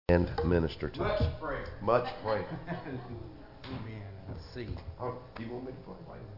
And minister to us. Much prayer. Much prayer. Amen. Let's see. Oh, you want me to pray?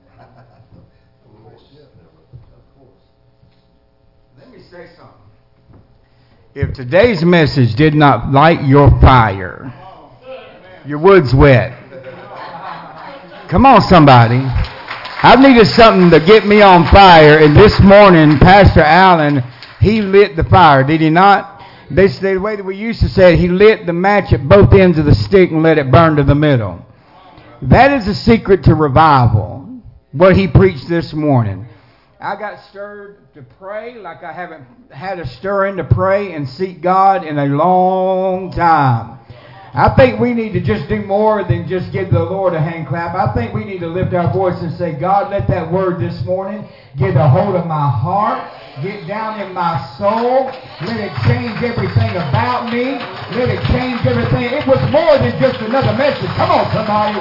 Of course. Let me say something. If today's message did not light your fire, your wood's wet. Come on, somebody. I've needed something to get me on fire, and this morning, Pastor Allen, he lit the fire, did he not? They say the way that we used to say it, he lit the match at both ends of the stick and let it burn to the middle. That is the secret to revival, what he preached this morning. I got stirred to pray like I haven't had a stirring to pray and seek God in a long time. I think we need to just do more than just give the Lord a hand clap. I think we need to lift our voice and say, God, let that word this morning get a hold of my heart, get down in my soul. Let it change everything about me. Let it change everything. It was more than just another message. Come on, somebody.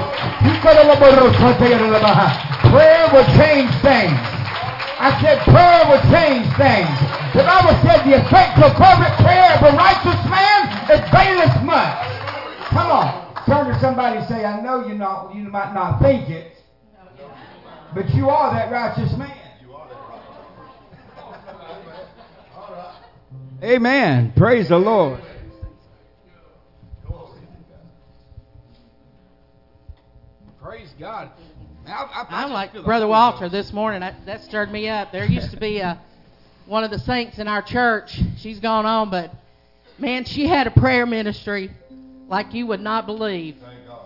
Prayer will change things. I said prayer will change things. The Bible said the effectual fervent prayer of a righteous man availeth much. Come on. Turn to somebody and say, I know you might not think it, but you are that righteous man. Amen. Praise the Lord. Praise God. I'm like Brother Walter this morning. That stirred me up. There used to be one of the saints in our church. She's gone on, but man, she had a prayer ministry like you would not believe. Thank God.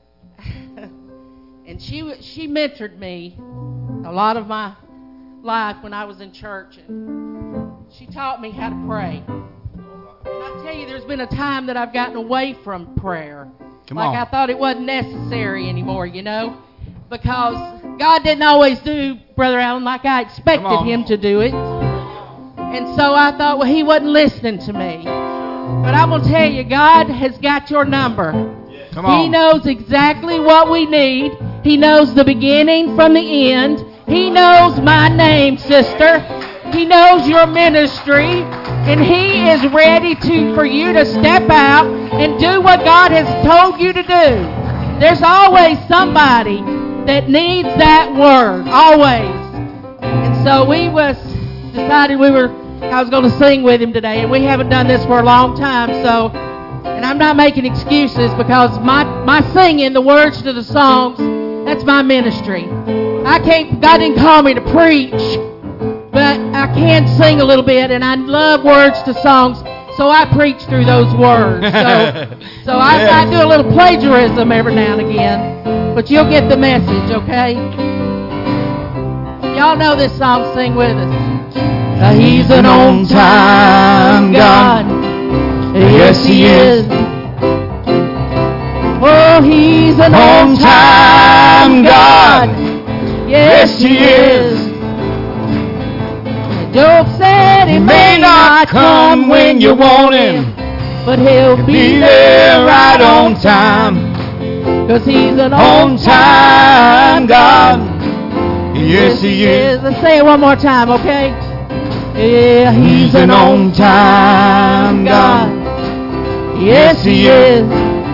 And she mentored me a lot of my life when I was in church, and she taught me how to pray. And I tell you, there's been a time that I've gotten away from prayer. I thought it wasn't necessary anymore, because God didn't always do, Brother Allen, like I expected him to do it. And so I thought, well, he wasn't listening to me. But I'm going to tell you, God has got your number. He knows exactly what we need. He knows the beginning from the end. He knows my name, sister. He knows your ministry. And He is ready for you to step out and do what God has told you to do. There's always somebody that needs that word. Always. And so we decided I was going to sing with him today, and we haven't done this for a long time, and I'm not making excuses, because my singing, the words to the songs, that's my ministry. God didn't call me to preach, but I can sing a little bit, and I love words to songs, so I preach through those words. So I do a little plagiarism every now and again, but you'll get the message, okay? Y'all know this song, sing with us. He's an on-time God. Yes, He is. Oh, He's an on-time God. Yes, He is. Job said He may not come when you want Him, but He'll be there right on time. 'Cause He's an on-time God. Yes, He is. Let's say it one more time, okay? Yeah, He's an on-time God. Yes, He is.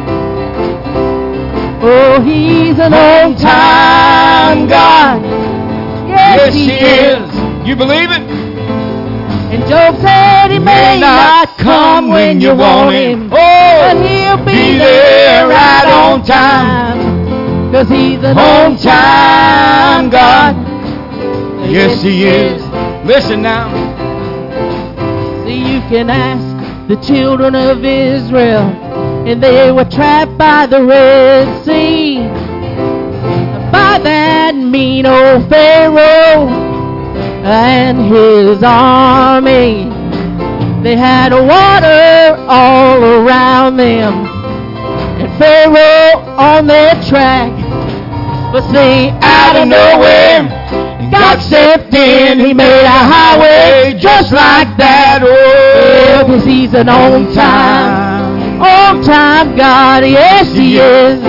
Oh, He's an on-time God. Yes, He is. You believe it? And Job said He may not come when you want Him, but He'll be there right on time. 'Cause He's an on-time God. Yes, He is. Listen now. See, you can ask the children of Israel, and they were trapped by the Red Sea, by that mean old Pharaoh and his army. They had water all around them, and Pharaoh on their track. But see, out of nowhere, God stepped in. He made a highway just like that. Oh, 'cause He's an on-time God. Yes, He is.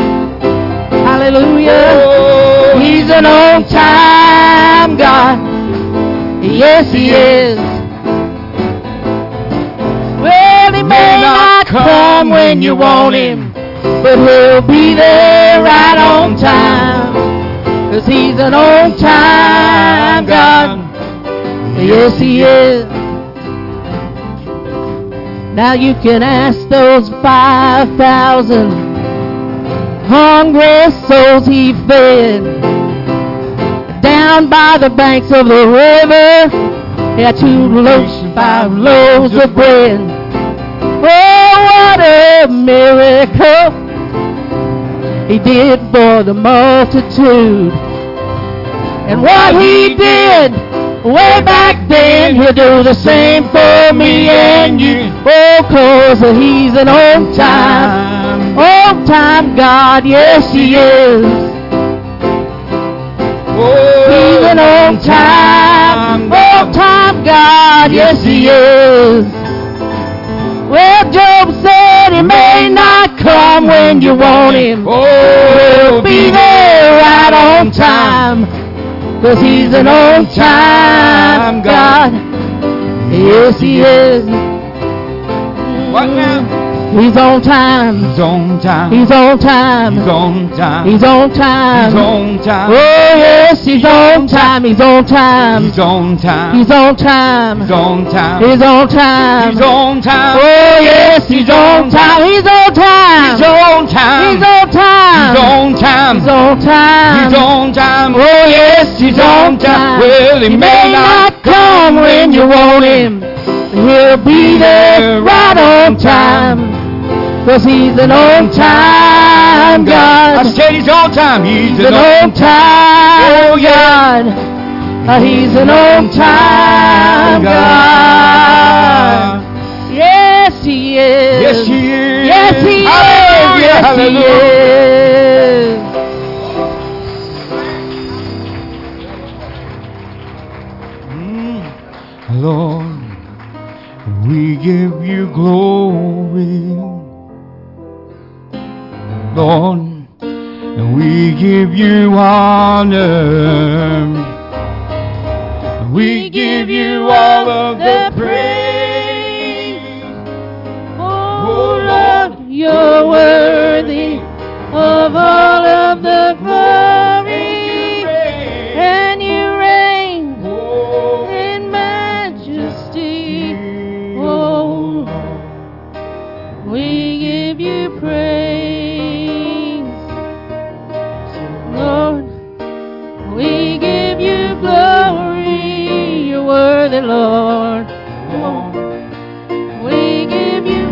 Hallelujah. He's an on-time God. Yes, He is. Well, He may not come come when you want him, but he'll be there right on time. 'Cause he's an on-time God. Yes, he is. Now you can ask those 5,000 hungry souls he fed down by the banks of the river. He had 2 loaves and 5 loaves of bread. Oh, what a miracle he did for the multitude. And what he did way back then, he'll do the same for me and you. Oh, 'cause he's an on-time God. Yes, he is. He's an on-time God. Yes, he is. Well, Job said he may not come when you want him. He'll be there right on time. 'Cause he's an on-time God. Yes, he is. What now? He's on time. He's on time. He's on time. He's on time. He's on time. He's on time. Oh, yes, he's on time. He's on time. He's on time. He's on time. He's on time. He's on time. He's on time. Oh, yes, he's on time. He's on time. He's on time. He's on time. He's on time. He's on time. He's on time. Oh, yes, He's on time. Well, he may not come when you want him. He'll be there right on time. 'Cause he's an on-time God. I said he's on time. He's He's an on-time God. He's an on-time God. Yes, he is. Yes, he is. Yes, he is. Hallelujah. Yes, he is. Lord, we give you glory. Lord, we give you honor. We give you all of the praise. Oh Lord, you're worthy of all of the glory, and you reign in majesty. Oh, we give you praise. Lord, we give you glory. You're worthy, Lord. We give you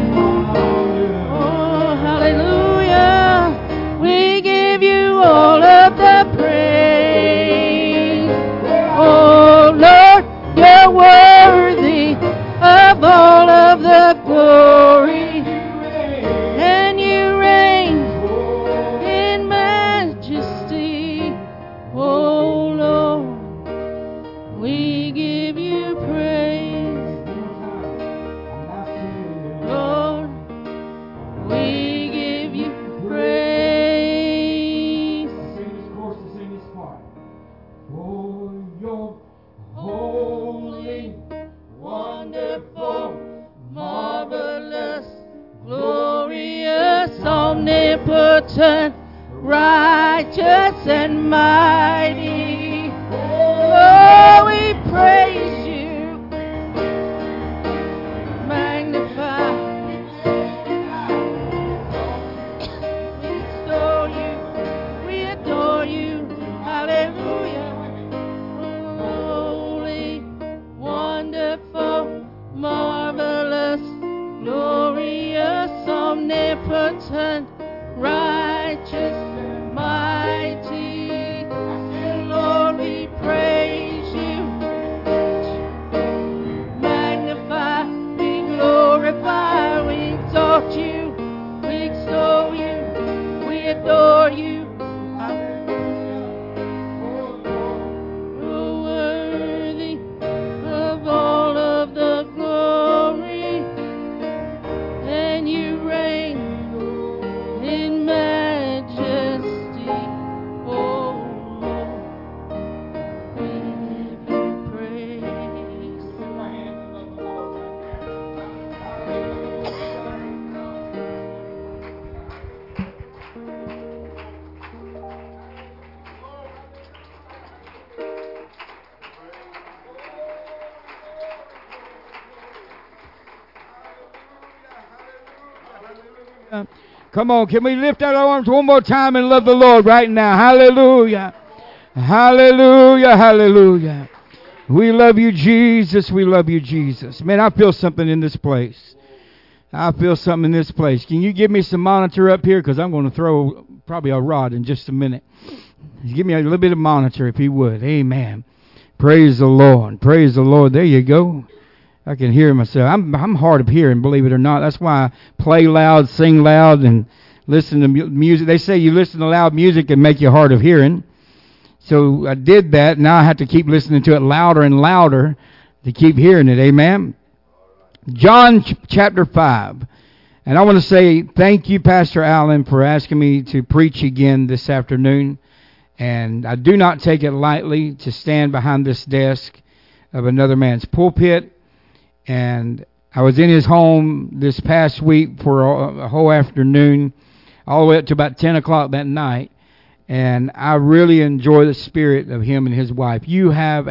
hallelujah. We give you all of the praise. Oh Lord, you're worthy of all of the glory, and you reign in majesty. Oh Lord, we give you praise. Lord, we give you praise. Sing this chorus to sing this part. For your holy, Wonderful, marvelous, glorious, omnipotent, righteous and mighty. Oh, we praise you, magnify, we extol you, we adore you. Hallelujah. Holy, wonderful, marvelous, glorious, omnipotent, righteous, mighty. Lord, we praise you, magnify, we glorify, we exalt you, we extol you, we adore you. You're worthy of all of the glory, and you reign in majesty. Oh Lord, we give you praise. Come on, can we lift our arms one more time and love the Lord right now? Hallelujah. Hallelujah, hallelujah. We love you, Jesus. We love you, Jesus. Man, I feel something in this place. I feel something in this place. Can you give me some monitor up here? Because I'm going to throw probably a rod in just a minute. Give me a little bit of monitor if you would. Amen. Praise the Lord. Praise the Lord. There you go. I can hear myself. I'm hard of hearing, believe it or not. That's why I play loud, sing loud, and listen to music. They say you listen to loud music and make you hard of hearing. So I did that. Now I have to keep listening to it louder and louder to keep hearing it. Amen. John chapter 5. And I want to say thank you, Pastor Allen, for asking me to preach again this afternoon. And I do not take it lightly to stand behind this desk of another man's pulpit. And I was in his home this past week for a whole afternoon, all the way up to about 10 o'clock that night. And I really enjoy the spirit of him and his wife. We have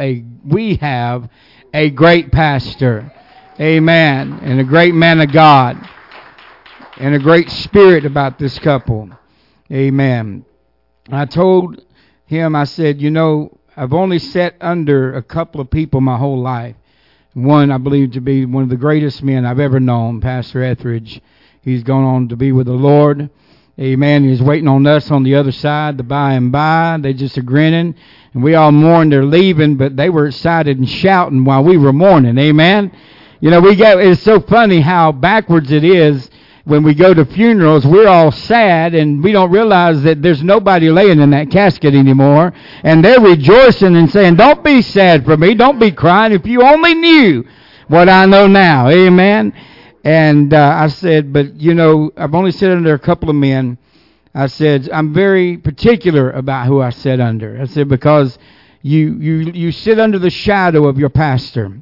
a great pastor. Amen. And a great man of God. And a great spirit about this couple. Amen. I told him, I said, I've only sat under a couple of people my whole life. One, I believe to be one of the greatest men I've ever known, Pastor Etheridge. He's gone on to be with the Lord. Amen. He's waiting on us on the other side, the by and by. They just are grinning. And we all mourned their leaving, but they were excited and shouting while we were mourning. Amen. It's so funny how backwards it is. When we go to funerals, we're all sad, and we don't realize that there's nobody laying in that casket anymore. And they're rejoicing and saying, don't be sad for me. Don't be crying. If you only knew what I know now. Amen. And I said, but, I've only sat under a couple of men. I said, I'm very particular about who I sit under. I said, because you sit under the shadow of your pastor.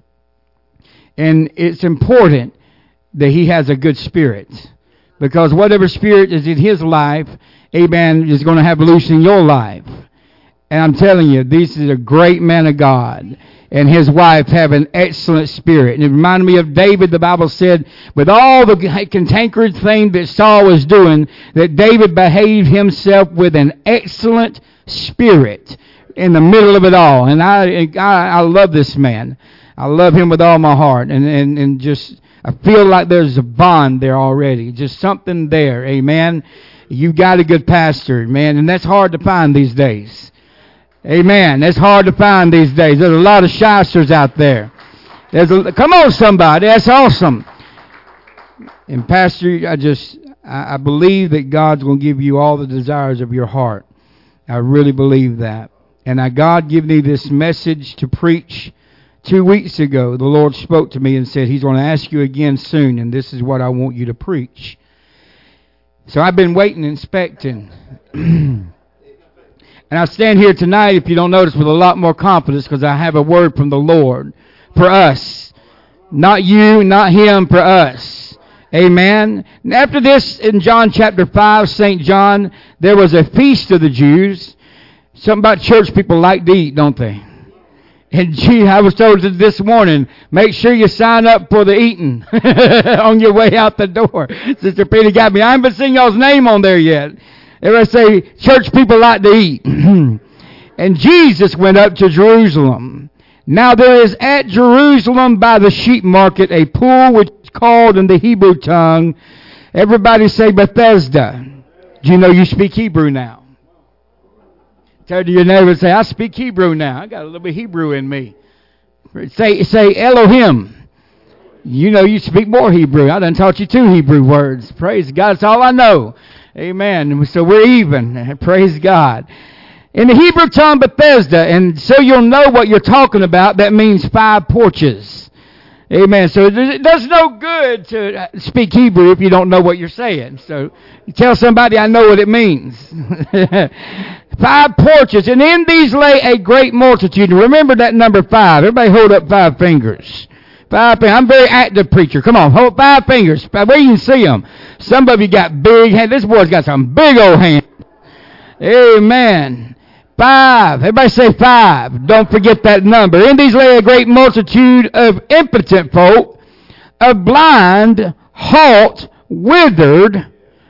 And it's important that he has a good spirit. Because whatever spirit is in his life, amen, is going to have loose in your life. And I'm telling you, this is a great man of God. And his wife have an excellent spirit. And it reminded me of David. The Bible said, with all the cantankerous thing that Saul was doing, that David behaved himself with an excellent spirit in the middle of it all. And I love this man. I love him with all my heart. And just, I feel like there's a bond there already. Just something there. Amen. You got a good pastor, man. And that's hard to find these days. Amen. That's hard to find these days. There's a lot of shysters out there. Come on, somebody. That's awesome. And Pastor, I believe that God's going to give you all the desires of your heart. I really believe that. And God gave me this message to preach 2 weeks ago. The Lord spoke to me and said, He's going to ask you again soon, and this is what I want you to preach. So I've been waiting and expecting. And I stand here tonight, if you don't notice, with a lot more confidence because I have a word from the Lord for us. Not you, not him, for us. Amen. And after this, in John chapter 5, St. John, there was a feast of the Jews. Something about church people like to eat, don't they? And I was told this morning, make sure you sign up for the eating on your way out the door. Sister Peter got me. I haven't seen y'all's name on there yet. Everybody say, church people like to eat. And Jesus went up to Jerusalem. Now there is at Jerusalem by the sheep market a pool which is called in the Hebrew tongue. Everybody say Bethesda. Do you know you speak Hebrew now? Turn to your neighbor and say, I speak Hebrew now. I got a little bit of Hebrew in me. Say Elohim. You know you speak more Hebrew. I done taught you 2 Hebrew words. Praise God. That's all I know. Amen. So we're even. Praise God. In the Hebrew tongue, Bethesda. And so you'll know what you're talking about. That means 5 porches. Amen. So it does no good to speak Hebrew if you don't know what you're saying. So you tell somebody, I know what it means. 5 porches. And in these lay a great multitude. Remember that number 5. Everybody hold up 5 fingers. 5 fingers. I'm a very active preacher. Come on, hold 5 fingers. Where you can see them. Some of you got big hands. This boy's got some big old hands. Amen. 5. Everybody say 5. Don't forget that number. In these lay a great multitude of impotent folk, of blind, halt, withered,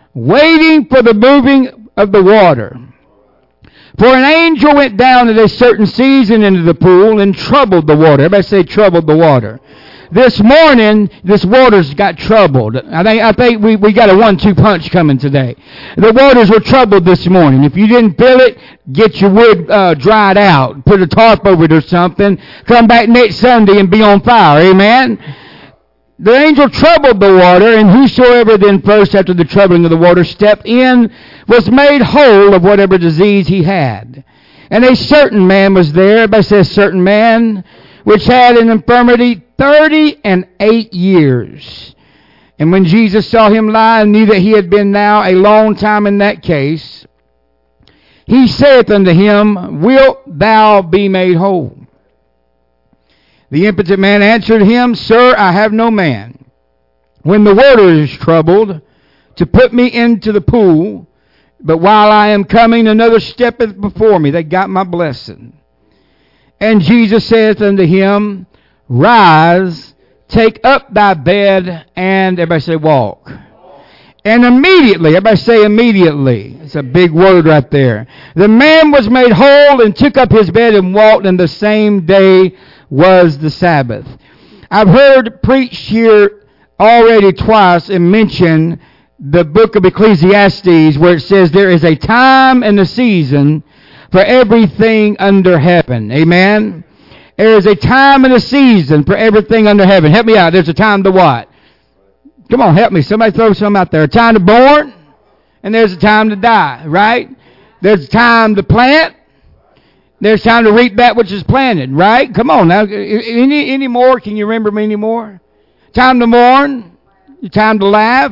waiting for the moving of the water. For an angel went down at a certain season into the pool and troubled the water. Everybody say troubled the water. This morning, this water's got troubled. I think we got a 1-2 punch coming today. The waters were troubled this morning. If you didn't feel it, get your wood dried out. Put a tarp over it or something. Come back next Sunday and be on fire. Amen? The angel troubled the water, and whosoever then first after the troubling of the water stepped in was made whole of whatever disease he had. And a certain man was there. Everybody says certain man, which had an infirmity 38 years. And when Jesus saw him lie and knew that he had been now a long time in that case, he saith unto him, Wilt thou be made whole? The impotent man answered him, Sir, I have no man, when the water is troubled, to put me into the pool, but while I am coming, another steppeth before me. They got my blessing. And Jesus saith unto him, Rise, take up thy bed, and everybody say walk. And immediately, everybody say immediately. It's a big word right there. The man was made whole and took up his bed and walked, and the same day was the Sabbath. I've heard preached here already twice and mention the book of Ecclesiastes where it says there is a time and a season for everything under heaven. Amen? There is a time and a season for everything under heaven. Help me out. There's a time to what? Come on, help me. Somebody throw something out there. A time to born, and there's a time to die, right? There's a time to plant. There's time to reap that which is planted, right? Come on now. Any more? Can you remember me anymore? Time to mourn. Time to laugh.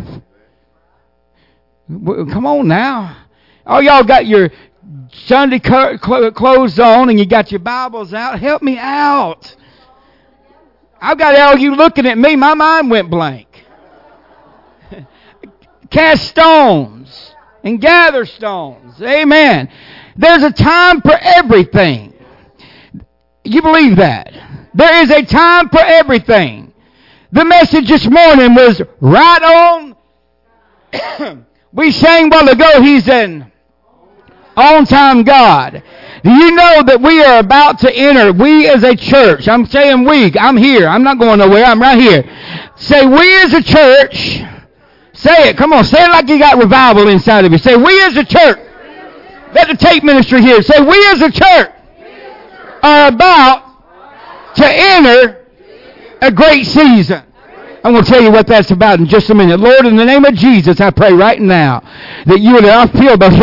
Come on now. Oh, y'all got your Sunday clothes on and you got your Bibles out. Help me out. I've got all you looking at me. My mind went blank. Cast stones and gather stones. Amen. There's a time for everything. You believe that? There is a time for everything. The message this morning was right on. We sang a while ago, He's an on-time God. Do you know that we are about to enter, we as a church, I'm saying we, I'm here, I'm not going nowhere, I'm right here. Say, we as a church, say it, come on, say it like you got revival inside of you. Say, we as a church. Let the tape ministry hear. Say, we as a church are about to enter a great season. I'm going to tell you what that's about in just a minute. Lord, in the name of Jesus, I pray right now that you would, I feel the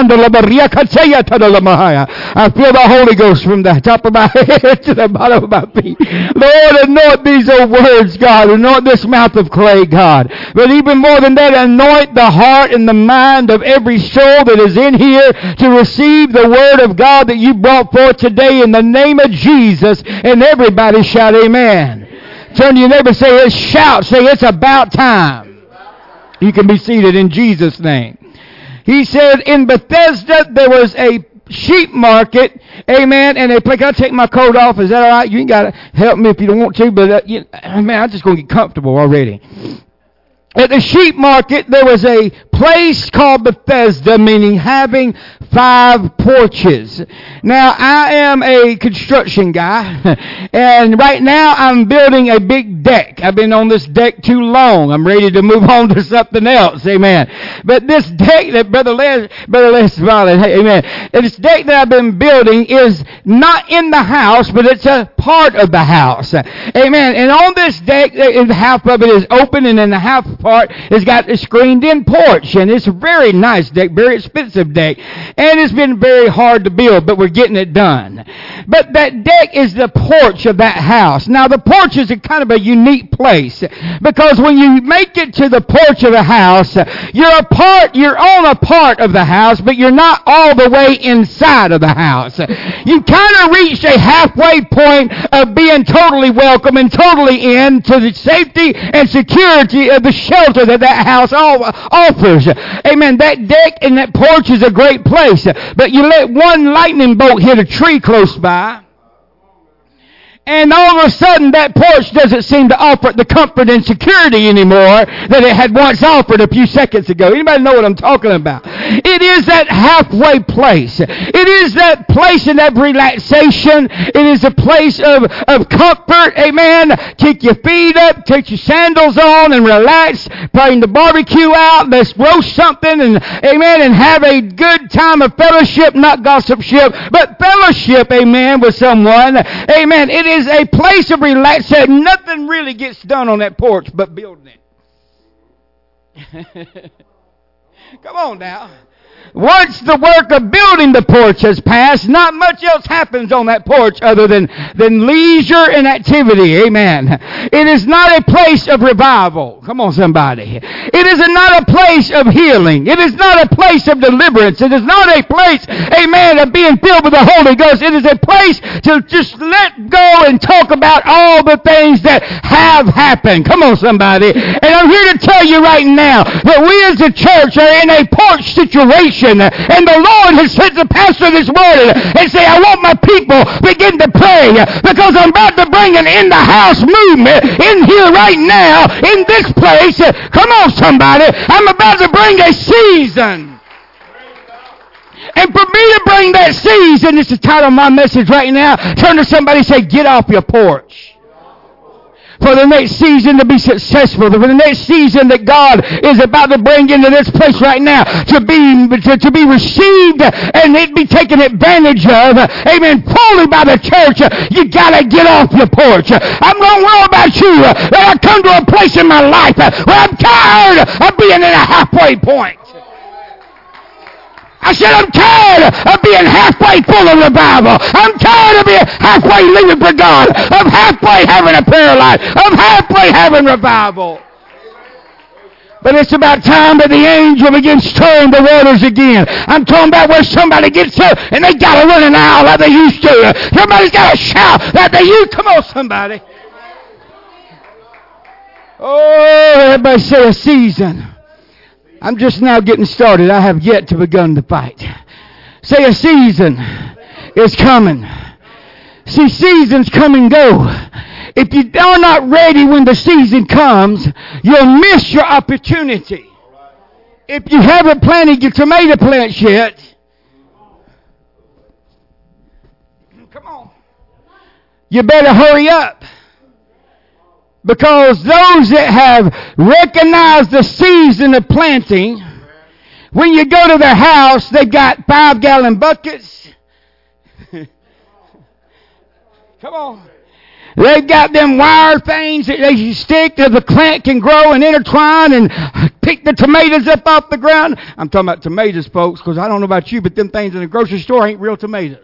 Holy Ghost from the top of my head to the bottom of my feet. Lord, anoint these old words, God. Anoint this mouth of clay, God. But even more than that, anoint the heart and the mind of every soul that is in here to receive the word of God that you brought forth today in the name of Jesus. And everybody shout amen. Turn to your neighbor and say, shout. Say, it's about time. You can be seated in Jesus' name. He said, in Bethesda, there was a sheep market. Amen. And they play. Can I take my coat off? Is that all right? You ain't got to help me if you don't want to. But, man, I'm just going to get comfortable already. At the sheep market, there was a place called Bethesda, meaning having 5 porches. Now, I am a construction guy, and right now I'm building a big deck. I've been on this deck too long. I'm ready to move on to something else, amen. But this deck that Brother Les smiling, amen. This deck that I've been building is not in the house, but it's a part of the house, amen. And on this deck, half of it is open, and then the half part has got a screened-in porch, and it's a very nice deck, very expensive deck. And it's been very hard to build, but we're getting it done. But that deck is the porch of that house. Now, the porch is a kind of a unique place, because when you make it to the porch of a house, you're on a part of the house, but you're not all the way inside of the house. You kind of reached a halfway point of being totally welcome and totally in to the safety and security of the shelter that house offers. Amen. That deck and that porch is a great place. But you let one lightning bolt hit a tree close by, And all of a sudden, that porch doesn't seem to offer the comfort and security anymore that it had once offered a few seconds ago. Anybody know what I'm talking about? It is that halfway place. It is that place of relaxation. It is a place of comfort. Amen. Kick your feet up, take your sandals on, and relax. Bring the barbecue out. Let's roast something, and amen, and have a good time of fellowship, not gossipship, but fellowship. Amen, with someone. Amen. It is a place of relaxation. Nothing really gets done on that porch but building it. Come on now. Once the work of building the porch has passed, not much else happens on that porch other than leisure and activity. Amen. It is not a place of revival. Come on, somebody. It is not a place of healing. It is not a place of deliverance. It is not a place, amen, of being filled with the Holy Ghost. It is a place to just let go and talk about all the things that have happened. Come on, somebody. And I'm here to tell you right now that we as a church are in a porch situation. And the Lord has sent the pastor this morning and say, I want my people begin to pray because I'm about to bring an in-the-house movement in here right now in this place. Come on, somebody. I'm about to bring a season. And for me to bring that season, it's the title of my message right now. Turn to somebody and say, get off your porch. For the next season to be successful, for the next season that God is about to bring into this place right now to be received and it be taken advantage of, amen, fully by the church, you gotta get off your porch. I'm gonna worry about you that I come to a place in my life where I'm tired of being in a halfway point. I said, I'm tired of being halfway full of revival. I'm tired of being halfway living for God, of halfway having a prayer life, of halfway having revival. But it's about time that the angel begins stirring the waters again. I'm talking about where somebody gets up and they got to run an aisle like they used to. Somebody's got to shout like they used to. Come on, somebody. Oh, everybody say a season. I'm just now getting started. I have yet to begun to fight. Say a season is coming. See, seasons come and go. If you are not ready when the season comes, you'll miss your opportunity. If you haven't planted your tomato plants yet, come on, you better hurry up. Because those that have recognized the season of planting, when you go to their house, they've got 5-gallon buckets. Come on. They've got them wire things that they stick so the plant can grow and intertwine and pick the tomatoes up off the ground. I'm talking about tomatoes, folks, because I don't know about you, but them things in the grocery store ain't real tomatoes.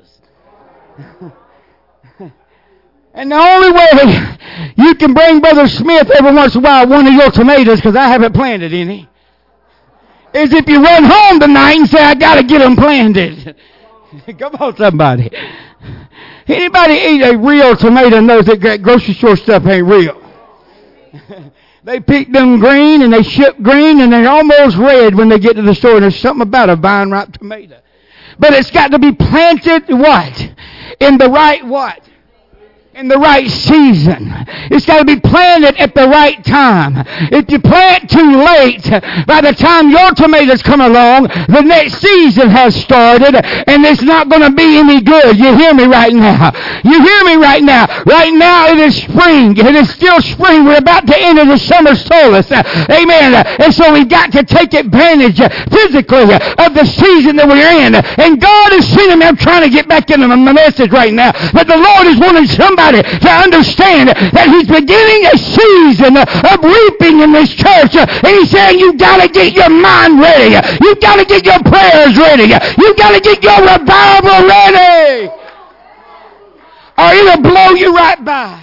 And the only way you can bring Brother Smith every once in a while one of your tomatoes, because I haven't planted any, is if you run home tonight and say, I got to get them planted. Come on, somebody. Anybody eat a real tomato knows that grocery store stuff ain't real. They pick them green and they ship green and they're almost red when they get to the store, and there's something about a vine-ripe tomato. But it's got to be planted what? In the right what? In the right season. It's got to be planted at the right time. If you plant too late, by the time your tomatoes come along, the next season has started, and it's not going to be any good. You hear me right now? You hear me right now? Right now it is spring. It is still spring. We're about to enter the summer solstice. Amen. And so we've got to take advantage physically of the season that we're in. And God is seeing me. I'm trying to get back into my message right now. But the Lord is wanting somebody to understand that He's beginning a season of reaping in this church. And He's saying, you've got to get your mind ready. You've got to get your prayers ready. You've got to get your revival ready. Or it'll blow you right by.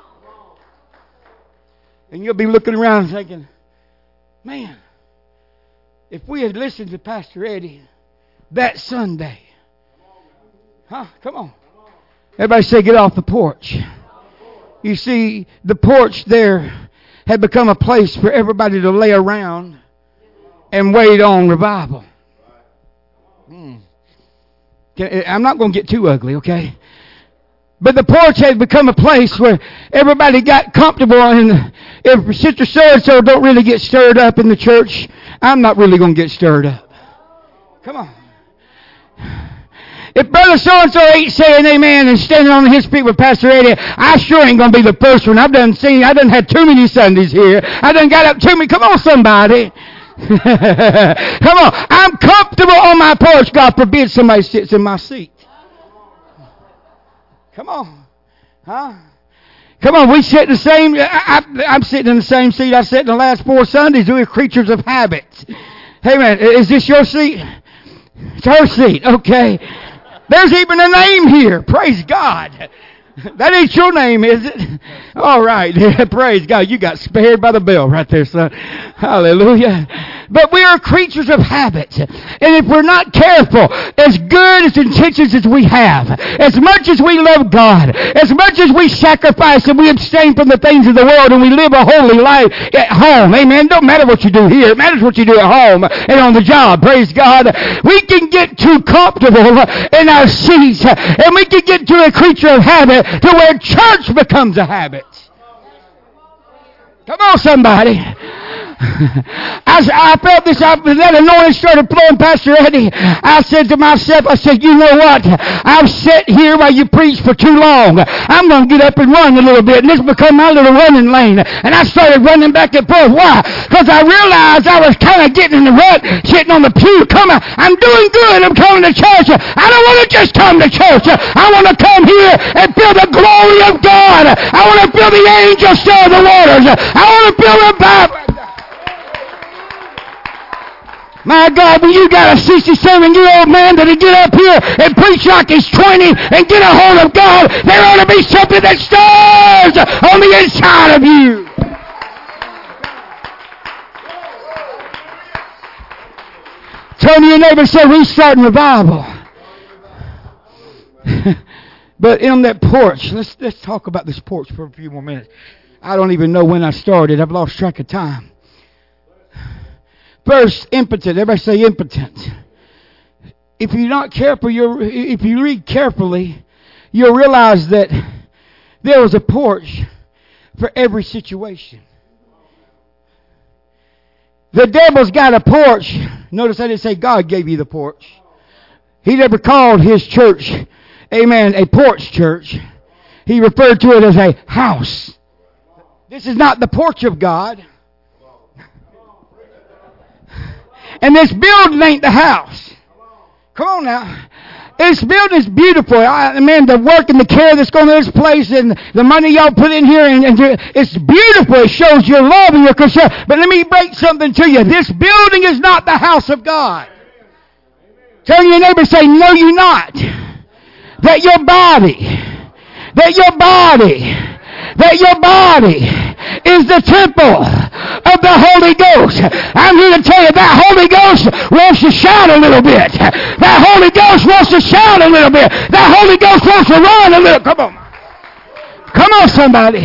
And you'll be looking around thinking, man, if we had listened to Pastor Eddie that Sunday. Huh? Come on. Everybody say, get off the porch. You see, the porch there had become a place for everybody to lay around and wait on revival. I'm not going to get too ugly, okay? But the porch has become a place where everybody got comfortable, and if Sister so-and-so don't really get stirred up in the church, I'm not really going to get stirred up. Come on. If Brother so-and-so ain't saying amen and standing on his feet with Pastor Eddie, I sure ain't going to be the first one. I done had too many Sundays here. I done got up too many. Come on, somebody. Come on. I'm comfortable on my porch. God forbid somebody sits in my seat. Come on. Huh? Come on, we sit in the same, I'm sitting in the same seat I sat in the last 4 Sundays. We're creatures of habit. Hey man, is this your seat? It's her seat, okay. There's even a name here. Praise God. That ain't your name, is it? All right. Praise God. You got spared by the bell right there, son. Hallelujah. But we are creatures of habit. And if we're not careful, as good as intentions as we have, as much as we love God, as much as we sacrifice and we abstain from the things of the world and we live a holy life at home, amen, don't matter what you do here, it matters what you do at home and on the job, praise God, we can get too comfortable in our seats and we can get to a creature of habit to where church becomes a habit. Come on, somebody. I felt this, that anointing started flowing, Pastor Eddie. I said to myself, you know what? I've sat here while you preach for too long. I'm going to get up and run a little bit, and this become my little running lane. And I started running back and forth. Why? Because I realized I was kind of getting in the rut, sitting on the pew. I'm doing good. I'm coming to church. I don't want to just come to church. I want to come here and feel the glory of God. I want to feel the angels stir the waters. I want to feel the Bible. My God, when you got a 67-year-old man that'll get up here and preach like he's 20 and get a hold of God, there ought to be something that stirs on the inside of you. Turn to your neighbor and say, restarting revival. But on that porch, let's talk about this porch for a few more minutes. I don't even know when I started. I've lost track of time. First, impotent. Everybody say impotent. If you're not careful, if you read carefully, you'll realize that there was a porch for every situation. The devil's got a porch. Notice I didn't say God gave you the porch. He never called his church, amen, a porch church. He referred to it as a house. This is not the porch of God. And this building ain't the house. Come on now. This building is beautiful. Man, the work and the care that's going to this place and the money y'all put in here, and it's beautiful. It shows your love and your concern. But let me break something to you. This building is not the house of God. Tell your neighbor, say, no, you're not. That your body is the temple of the Holy Ghost. I'm here to tell you that Holy Ghost wants to shout a little bit. That Holy Ghost wants to shout a little bit. That Holy Ghost wants to run a little. Come on. Come on, somebody.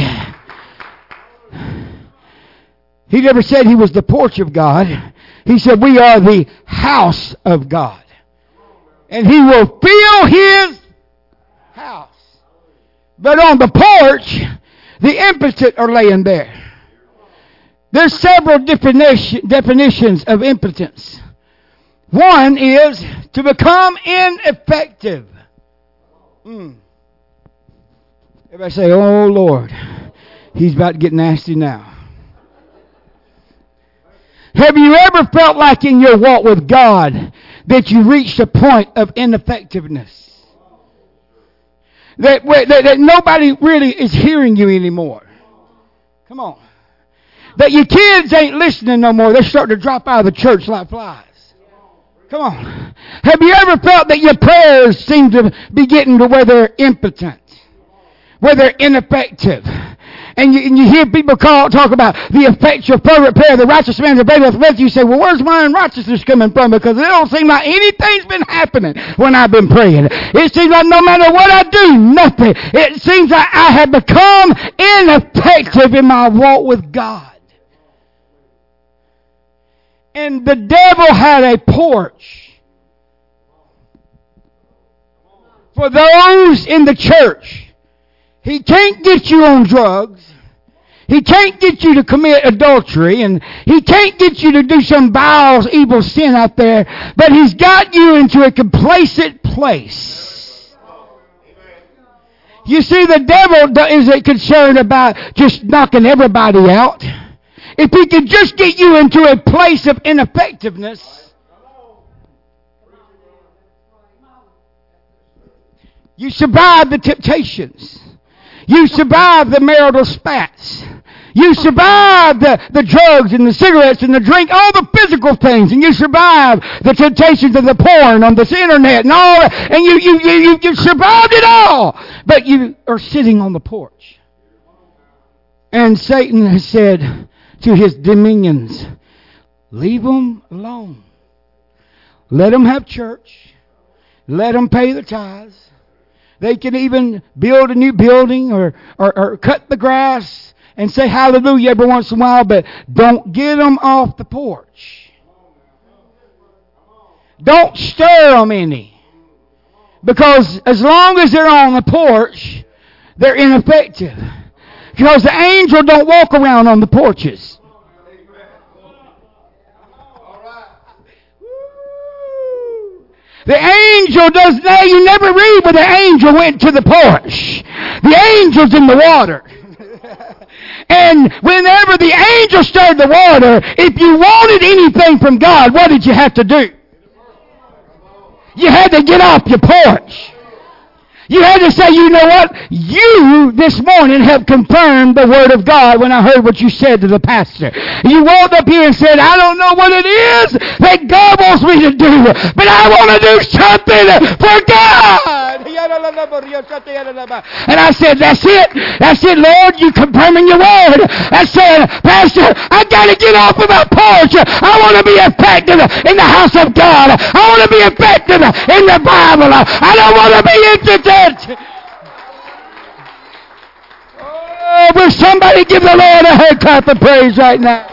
He never said he was the porch of God. He said we are the house of God. And he will fill his house. But on the porch, the impotent are laying there. There's several definitions of impotence. One is to become ineffective. Everybody say, oh Lord, he's about to get nasty now. Have you ever felt like in your walk with God that you reached a point of ineffectiveness? That nobody really is hearing you anymore. Come on. That your kids ain't listening no more. They're starting to drop out of the church like flies. Come on. Have you ever felt that your prayers seem to be getting to where they're impotent? Where they're ineffective? And you hear people talk about the effectual fervent prayer of the righteous man availeth much. You say, well, where's my unrighteousness coming from? Because it don't seem like anything's been happening when I've been praying. It seems like no matter what I do, nothing. It seems like I have become ineffective in my walk with God. And the devil had a porch for those in the church He can't get you on drugs. He can't get you to commit adultery, and he can't get you to do some vile, evil sin out there, but he's got you into a complacent place. You see, the devil isn't concerned about just knocking everybody out. If he could just get you into a place of ineffectiveness, you survive the temptations. You survive the marital spats. You survive the drugs and the cigarettes and the drink, all the physical things, and you survive the temptations of the porn on this internet and all that, and you survived it all. But you are sitting on the porch. And Satan has said to his dominions, leave them alone. Let them have church. Let them pay the tithes. They can even build a new building or cut the grass and say hallelujah every once in a while, but don't get them off the porch. Don't stir them any. Because as long as they're on the porch, they're ineffective. Because the angel don't walk around on the porches. The angel does now. You never read where the angel went to the porch. The angel's in the water. And whenever the angel stirred the water, if you wanted anything from God, what did you have to do? You had to get off your porch. You had to say, you know what? You this morning have confirmed the Word of God when I heard what you said to the pastor. You walked up here and said, I don't know what it is that God wants me to do, but I want to do something for God. And I said, that's it. That's it, Lord. You confirming your Word. I said, Pastor, I got to get off of my porch. I want to be effective in the house of God. I want to be effective in the Bible. I don't want to be interested. Oh, will somebody give the Lord a hand clap of praise right now?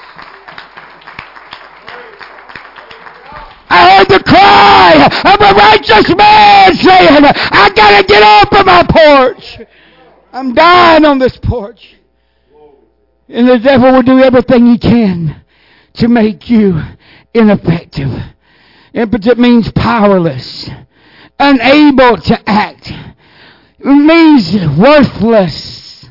I heard the cry of a righteous man saying, I got to get off of my porch. I'm dying on this porch. And the devil will do everything he can to make you ineffective. Impotent means powerless, unable to act. It means worthless.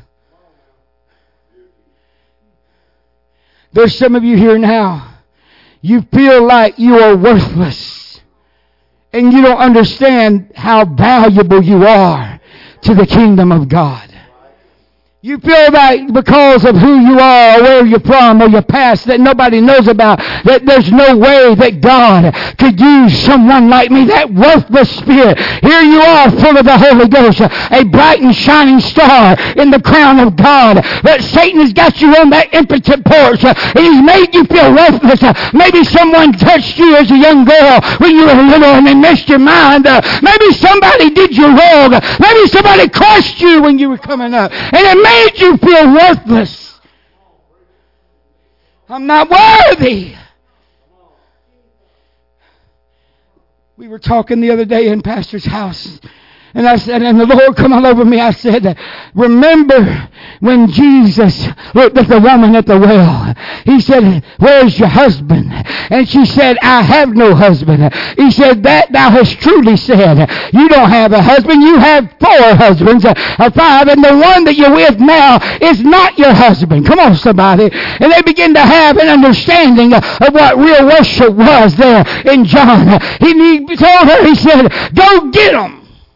There's some of you here now. You feel like you are worthless. And you don't understand how valuable you are to the kingdom of God. You feel like because of who you are or where you're from or your past that nobody knows about, that there's no way that God could use someone like me, that worthless spirit. Here you are full of the Holy Ghost, a bright and shining star in the crown of God. But Satan has got you on that impotent porch and he's made you feel worthless. Maybe someone touched you as a young girl when you were little and they messed your mind up. Maybe somebody did you wrong. Maybe somebody crushed you when you were coming up. And it made you feel worthless. I'm not worthy. We were talking the other day in Pastor's house. And I said, and the Lord come all over me. I said, remember when Jesus looked at the woman at the well. He said, where's your husband? And she said, I have no husband. He said, that thou hast truly said. You don't have a husband. You have 4 husbands, or 5. And the one that you're with now is not your husband. Come on, somebody. And they begin to have an understanding of what real worship was there in John. He told her, he said, go get them.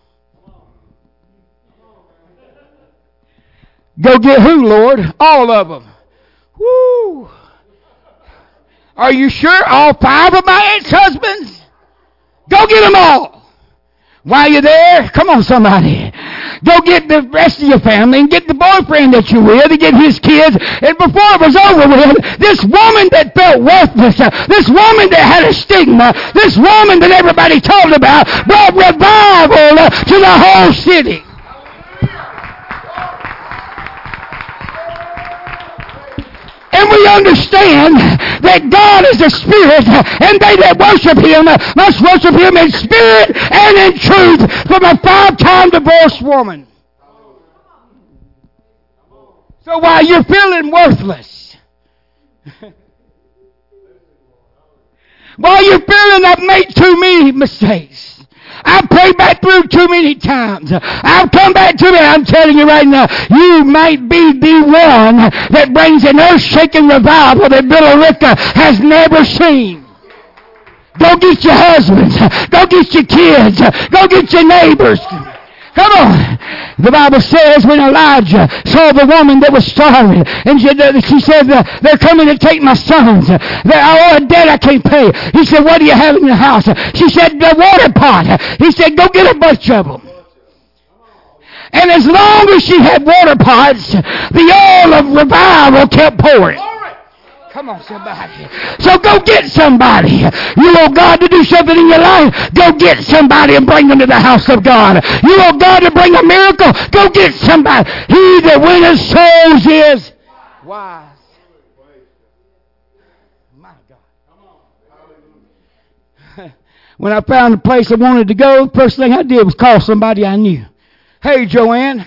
Go get who, Lord? All of them. Woo! Are you sure? All 5 of my ex-husbands? Go get them all. While you're there, come on, somebody. Go get the rest of your family and get the boyfriend that you're with and get his kids. And before it was over with, this woman that felt worthless, this woman that had a stigma, this woman that everybody told about, brought revival to the whole city. And we understand that God is a spirit, and they that worship Him must worship Him in spirit and in truth, from a 5-time divorced woman. So while you're feeling worthless, while you're feeling I've made too many mistakes, I've prayed back through too many times, I've come back to it, I'm telling you right now, you might be the one that brings an earth-shaking revival that Bill Rica has never seen. Go get your husbands. Go get your kids. Go get your neighbors. Come on. The Bible says when Elijah saw the woman that was starving, and she said, they're coming to take my sons. I owe a debt I can't pay. He said, what do you have in your house? She said, the water pot. He said, go get a bunch of them. And as long as she had water pots, the oil of revival kept pouring. Come on, somebody. So go get somebody. You want God to do something in your life? Go get somebody and bring them to the house of God. You want God to bring a miracle? Go get somebody. He that winneth souls is wise. My God. When I found the place I wanted to go, the first thing I did was call somebody I knew. Hey, Joanne.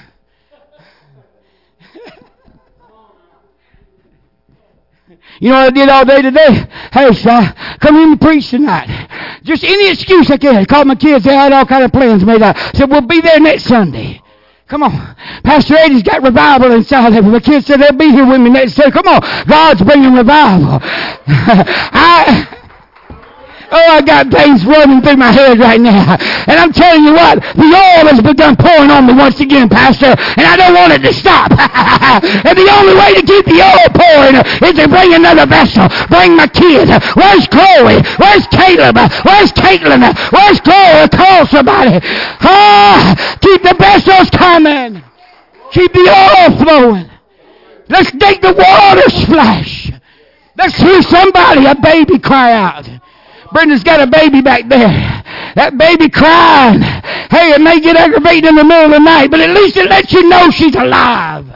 You know what I did all day today? Hey, son, come in and preach tonight. Just any excuse I can. Called my kids. They had all kind of plans made out. Said, we'll be there next Sunday. Come on. Pastor Eddie's got revival inside of him. The kids said they'll be here with me next Sunday. Come on. God's bringing revival. I got things running through my head right now. And I'm telling you what, the oil has begun pouring on me once again, Pastor, and I don't want it to stop. And the only way to keep the oil pouring is to bring another vessel. Bring my kids. Where's Chloe? Where's Caleb? Where's Caitlin? Where's Chloe? Call somebody. Keep the vessels coming. Keep the oil flowing. Let's make the water splash. Let's hear somebody, a baby, cry out. Brenda's got a baby back there. That baby crying. Hey, it may get aggravated in the middle of the night, but at least it lets you know she's alive.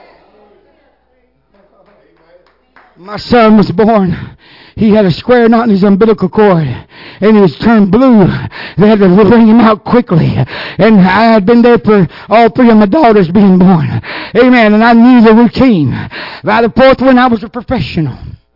My son was born. He had a square knot in his umbilical cord, and he was turned blue. They had to bring him out quickly. And I had been there for all three of my daughters being born. Amen. And I knew the routine. By the fourth one, I was a professional.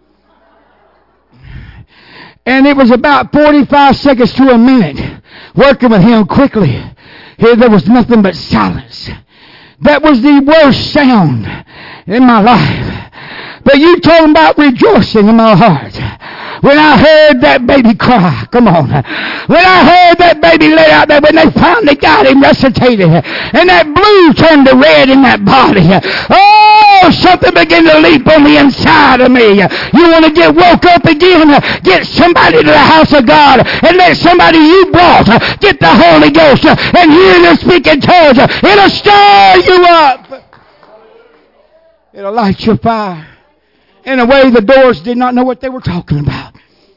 And it was about 45 seconds to a minute working with him quickly. Here there was nothing but silence. That was the worst sound in my life. But you talking about rejoicing in my heart. When I heard that baby cry, come on. When I heard that baby let out there, when they finally got him resuscitated, and that blue turned to red in that body, oh, something began to leap on the inside of me. You want to get woke up again? Get somebody to the house of God, and let somebody you brought get the Holy Ghost, and hear them speak in tongues. It'll stir you up. It'll light your fire. In a way, the doors did not know what they were talking about.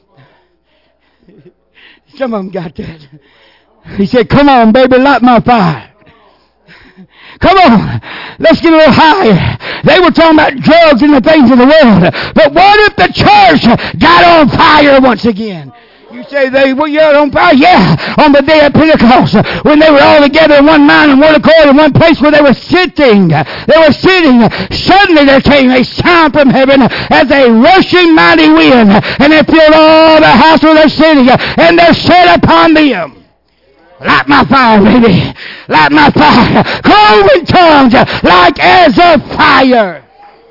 Some of them got that. He said, come on, baby, light my fire. Come on, let's get a little higher. They were talking about drugs and the things of the world. But what if the church got on fire once again? You say they were on fire? Yeah, on the day of Pentecost, when they were all together in one mind and one accord in one place where they were sitting. Suddenly there came a sound from heaven as a rushing mighty wind, and it filled all the house where they're sitting, and there sat upon them. Light my fire, baby. Light my fire. Cloven tongues like as of fire.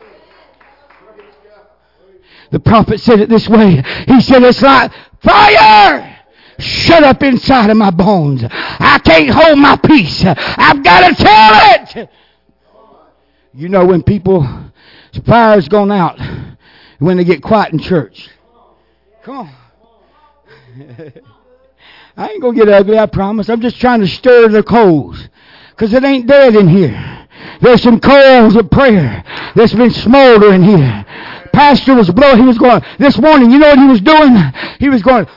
The prophet said it this way. He said, it's like fire shut up inside of my bones. I can't hold my peace. I've got to tell it. You know when people's fire's gone out, when they get quiet in church. Come on. I ain't going to get ugly, I promise. I'm just trying to stir the coals. Because it ain't dead in here. There's some coals of prayer that's been smoldering here. Pastor was blowing. He was going, this morning, you know what he was doing? He was going,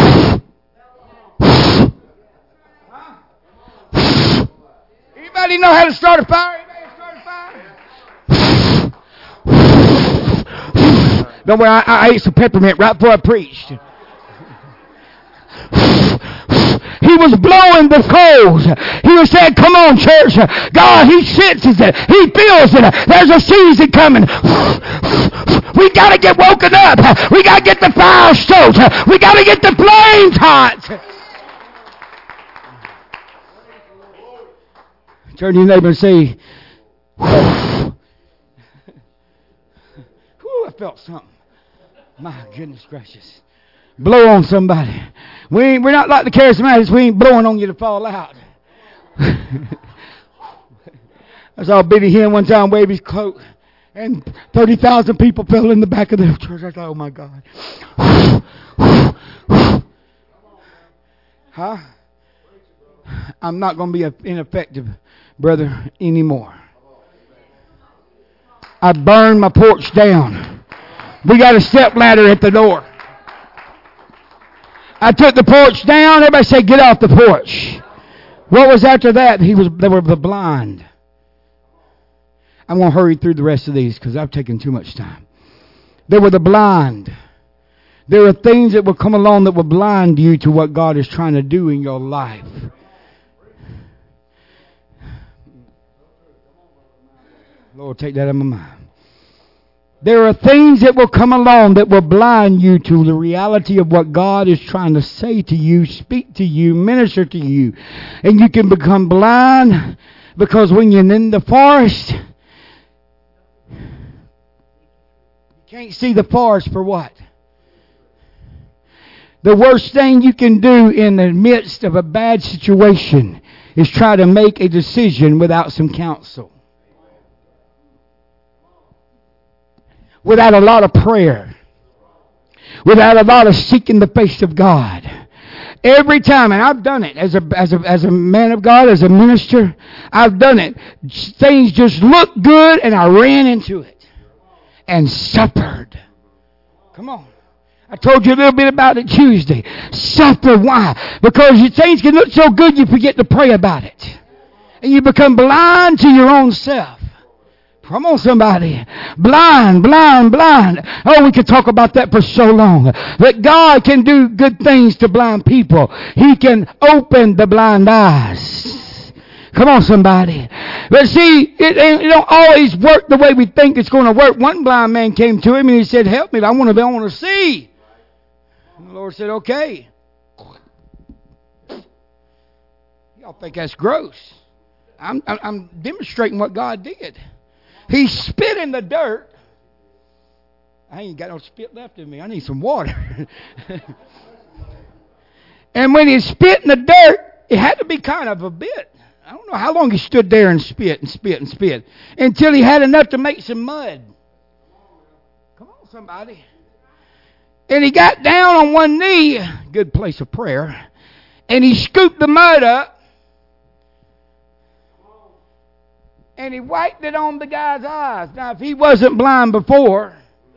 anybody know how to start a fire? Don't worry, I ate some peppermint right before I preached. He He was blowing the coals. He was saying, come on, church. God, He senses it. He feels it. There's a season coming. We got to get woken up. We got to get the fire stoked. We got to get the flames hot. Turn to your neighbor and say, whew, I felt something. My goodness gracious. Blow on somebody. We're not like the charismatics. We ain't blowing on you to fall out. I saw Billy Hinn one time wave his cloak, and 30,000 people fell in the back of the church. I thought, oh my God. Huh? I'm not going to be ineffective, brother, anymore. I burned my porch down. We got a step ladder at the door. I took the porch down. Everybody say, get off the porch. What was after that? They were the blind. I'm going to hurry through the rest of these because I've taken too much time. They were the blind. There are things that will come along that will blind you to what God is trying to do in your life. Lord, take that out of my mind. There are things that will come along that will blind you to the reality of what God is trying to say to you, speak to you, minister to you. And you can become blind because when you're in the forest, you can't see the forest for what? The worst thing you can do in the midst of a bad situation is try to make a decision without some counsel. Without a lot of prayer. Without a lot of seeking the face of God. Every time, and I've done it as a man of God, as a minister, I've done it. Things just looked good and I ran into it. And suffered. Come on. I told you a little bit about it Tuesday. Suffer. Why? Because your things can look so good you forget to pray about it. And you become blind to your own self. Come on, somebody. Blind, blind, blind. Oh, we could talk about that for so long. That God can do good things to blind people. He can open the blind eyes. Come on, somebody. But see, it don't always work the way we think it's going to work. One blind man came to him and he said, help me. I want to see. And the Lord said, okay. Y'all think that's gross. I'm demonstrating what God did. He spit in the dirt. I ain't got no spit left in me. I need some water. And when he spit in the dirt, it had to be kind of a bit. I don't know how long he stood there and spit and spit and spit until he had enough to make some mud. Come on, somebody. And he got down on one knee, good place of prayer, and he scooped the mud up. And he wiped it on the guy's eyes. Now, if he wasn't blind before,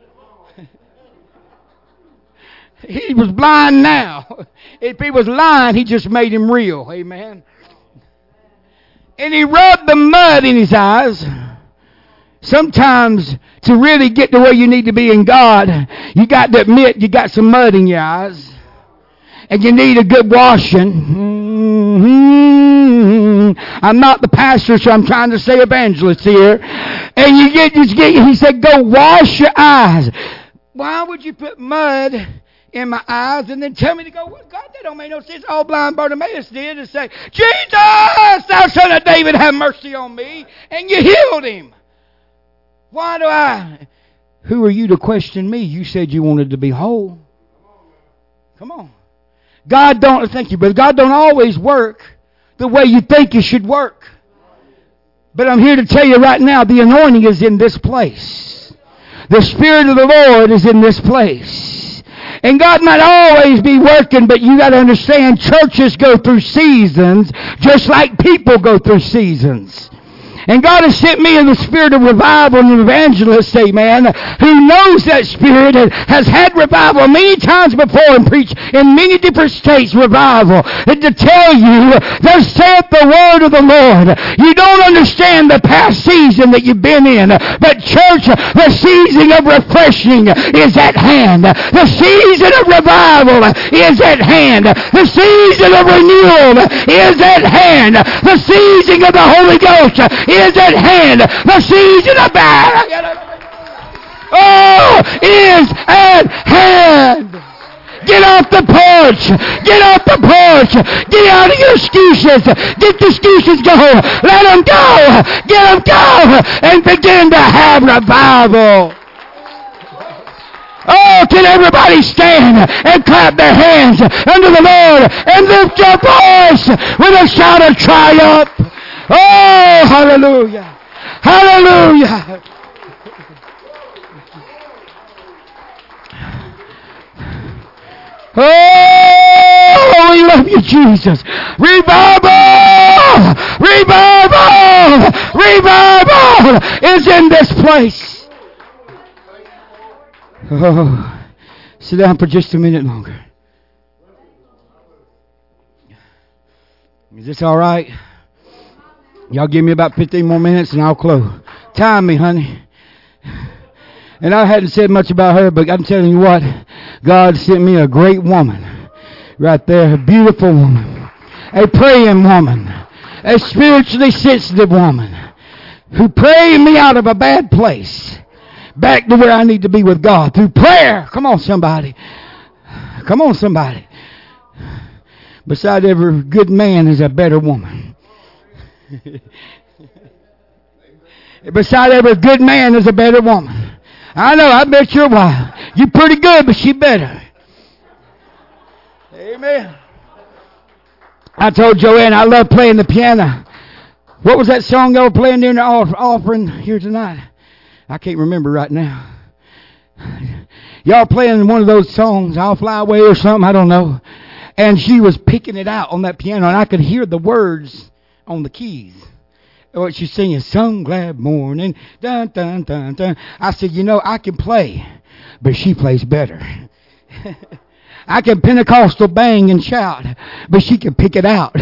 he was blind now. If he was lying, he just made him real. Amen. And he rubbed the mud in his eyes. Sometimes, to really get to where you need to be in God, you got to admit you got some mud in your eyes. And you need a good washing. I'm not the pastor, so I'm trying to say evangelist here. And he said, go wash your eyes. Why would you put mud in my eyes and then tell me to go? Well, God, that don't make no sense. All blind Bartimaeus did is say, Jesus, thou son of David, have mercy on me. And you healed him. Why do I? Who are you to question me? You said you wanted to be whole. Come on. Thank you, brother. God don't always work the way you think it should work. But I'm here to tell you right now, the anointing is in this place. The Spirit of the Lord is in this place. And God might always be working, but you got to understand, churches go through seasons just like people go through seasons. And God has sent me in the spirit of revival and evangelist, amen, who knows that spirit and has had revival many times before and preached in many different states revival. And to tell you, thus saith the word of the Lord. You don't understand the past season that you've been in, but church, the season of refreshing is at hand. The season of revival is at hand. The season of renewal is at hand. The season of the Holy Ghost is at hand. The season of is at hand. Get off the porch. Get off the porch. Get out of your excuses. Get the excuses go. Let them go. Get them go. And begin to have revival. Oh, can everybody stand and clap their hands unto the Lord and lift your voice with a shout of triumph? Oh, hallelujah. Hallelujah. Oh, we love you, Jesus. Revival! Revival! Revival is in this place. Oh, sit down for just a minute longer. Is this all right? Y'all give me about 15 more minutes and I'll close. Time me, honey. And I hadn't said much about her, but I'm telling you what, God sent me a great woman right there, a beautiful woman, a praying woman, a spiritually sensitive woman who prayed me out of a bad place back to where I need to be with God through prayer. Come on, somebody. Come on, somebody. Beside every good man is a better woman. Beside every good man is a better woman. I know, I bet your wife. You're pretty good, but she better. Amen. I told Joanne I love playing the piano. What was that song y'all were playing during the offering here tonight? I can't remember right now. Y'all playing one of those songs, I'll Fly Away or something, I don't know. And she was picking it out on that piano, and I could hear the words on the keys. What she's singing, some glad morning, dun, dun, dun, dun. I said, you know, I can play, but she plays better. I can Pentecostal bang and shout, but she can pick it out.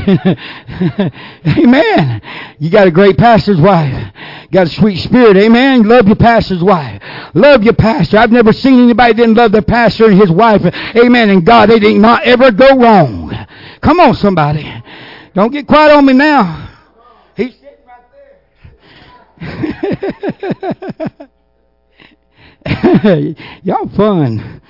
Amen. You got a great pastor's wife. Got a sweet spirit. Amen. Love your pastor's wife. Love your pastor. I've never seen anybody that didn't love their pastor and his wife. Amen. And God, they did not ever go wrong. Come on, somebody. Don't get quiet on me now. He's sitting right there. Y'all fun.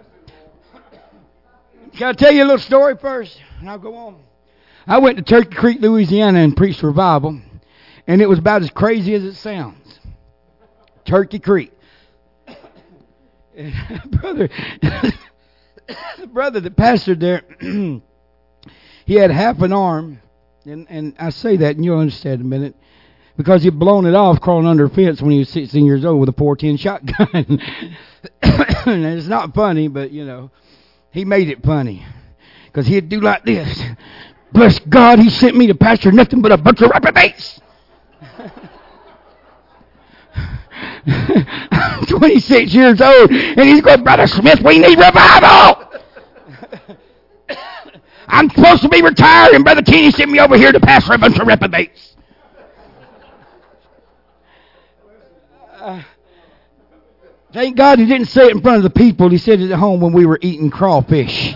Can I tell you a little story first? And I'll go on. I went to Turkey Creek, Louisiana and preached revival. And it was about as crazy as it sounds. Turkey Creek. Brother, the brother that pastored there, he had half an arm. And I say that and you'll understand in a minute. Because he'd blown it off crawling under a fence when he was 16 years old with a .410 shotgun. And it's not funny, but you know. He made it funny. Because he'd do like this. Bless God, he sent me to pasture nothing but a bunch of reprobates. I'm 26 years old. And he's going, Brother Smith, we need revival. I'm supposed to be retired. And Brother Keeney sent me over here to pastor a bunch of reprobates. Thank God he didn't say it in front of the people. He said it at home when we were eating crawfish.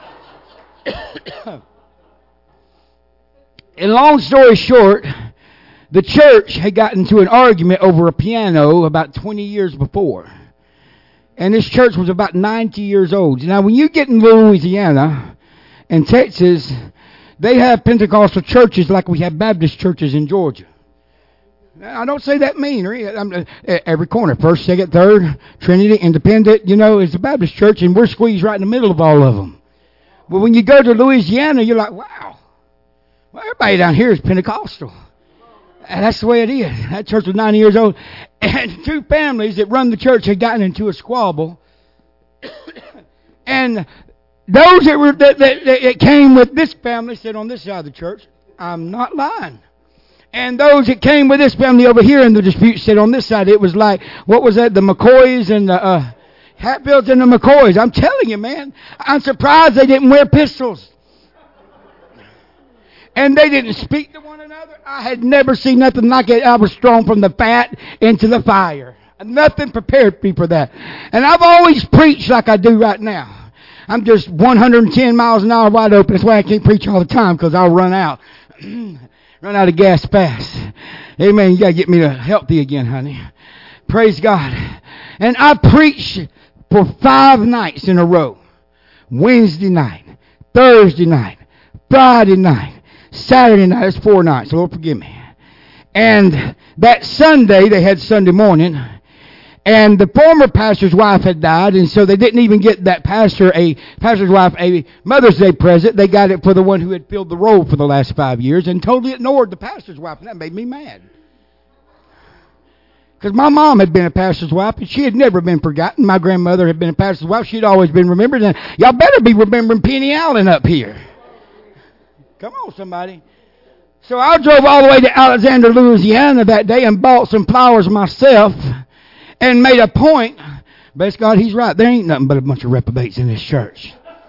And long story short, the church had gotten into an argument over a piano about 20 years before. And this church was about 90 years old. Now, when you get in Louisiana and Texas, they have Pentecostal churches like we have Baptist churches in Georgia. I don't say that mean. Every corner, first, second, third, Trinity, Independent, you know, it's a Baptist church, and we're squeezed right in the middle of all of them. But when you go to Louisiana, you're like, wow, well, everybody down here is Pentecostal. And that's the way it is. That church was 90 years old. And two families that run the church had gotten into a squabble. And those that came with this family said on this side of the church, I'm not lying. And those that came with this family over here in the dispute said on this side, it was like, what was that, the McCoys and the Hatfields and the McCoys. I'm telling you, man, I'm surprised they didn't wear pistols. And they didn't speak to one another. I had never seen nothing like it. I was thrown from the fat into the fire. Nothing prepared me for that. And I've always preached like I do right now. I'm just 110 miles an hour wide open. That's why I can't preach all the time, because I'll run out. Run out of gas fast. Amen. You got to get me to healthy again, honey. Praise God. And I preached for 5 nights in a row. Wednesday night, Thursday night, Friday night, Saturday night. That's 4 nights. Lord forgive me. And that Sunday, they had Sunday morning. And the former pastor's wife had died, and so they didn't even get that pastor's wife, a Mother's Day present. They got it for the one who had filled the role for the last 5 years, and totally ignored the pastor's wife, and that made me mad. Because my mom had been a pastor's wife, and she had never been forgotten. My grandmother had been a pastor's wife. She'd always been remembered, and y'all better be remembering Penny Allen up here. Come on, somebody. So I drove all the way to Alexander, Louisiana that day and bought some flowers myself. And made a point, bless God, he's right. There ain't nothing but a bunch of reprobates in this church.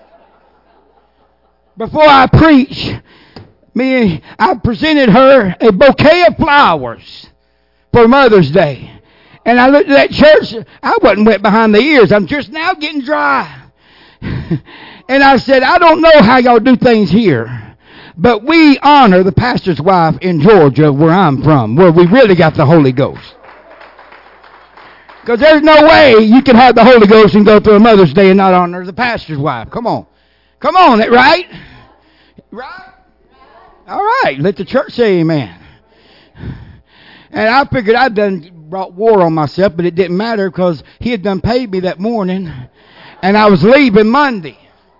Before I preach, I presented her a bouquet of flowers for Mother's Day. And I looked at that church. I wasn't wet behind the ears. I'm just now getting dry. And I said, I don't know how y'all do things here, but we honor the pastor's wife in Georgia, where I'm from, where we really got the Holy Ghost. Because there's no way you can have the Holy Ghost and go through a Mother's Day and not honor the pastor's wife. Come on. Come on, right? Right? All right. Let the church say amen. And I figured I'd done brought war on myself, but it didn't matter because he had done paid me that morning. And I was leaving Monday.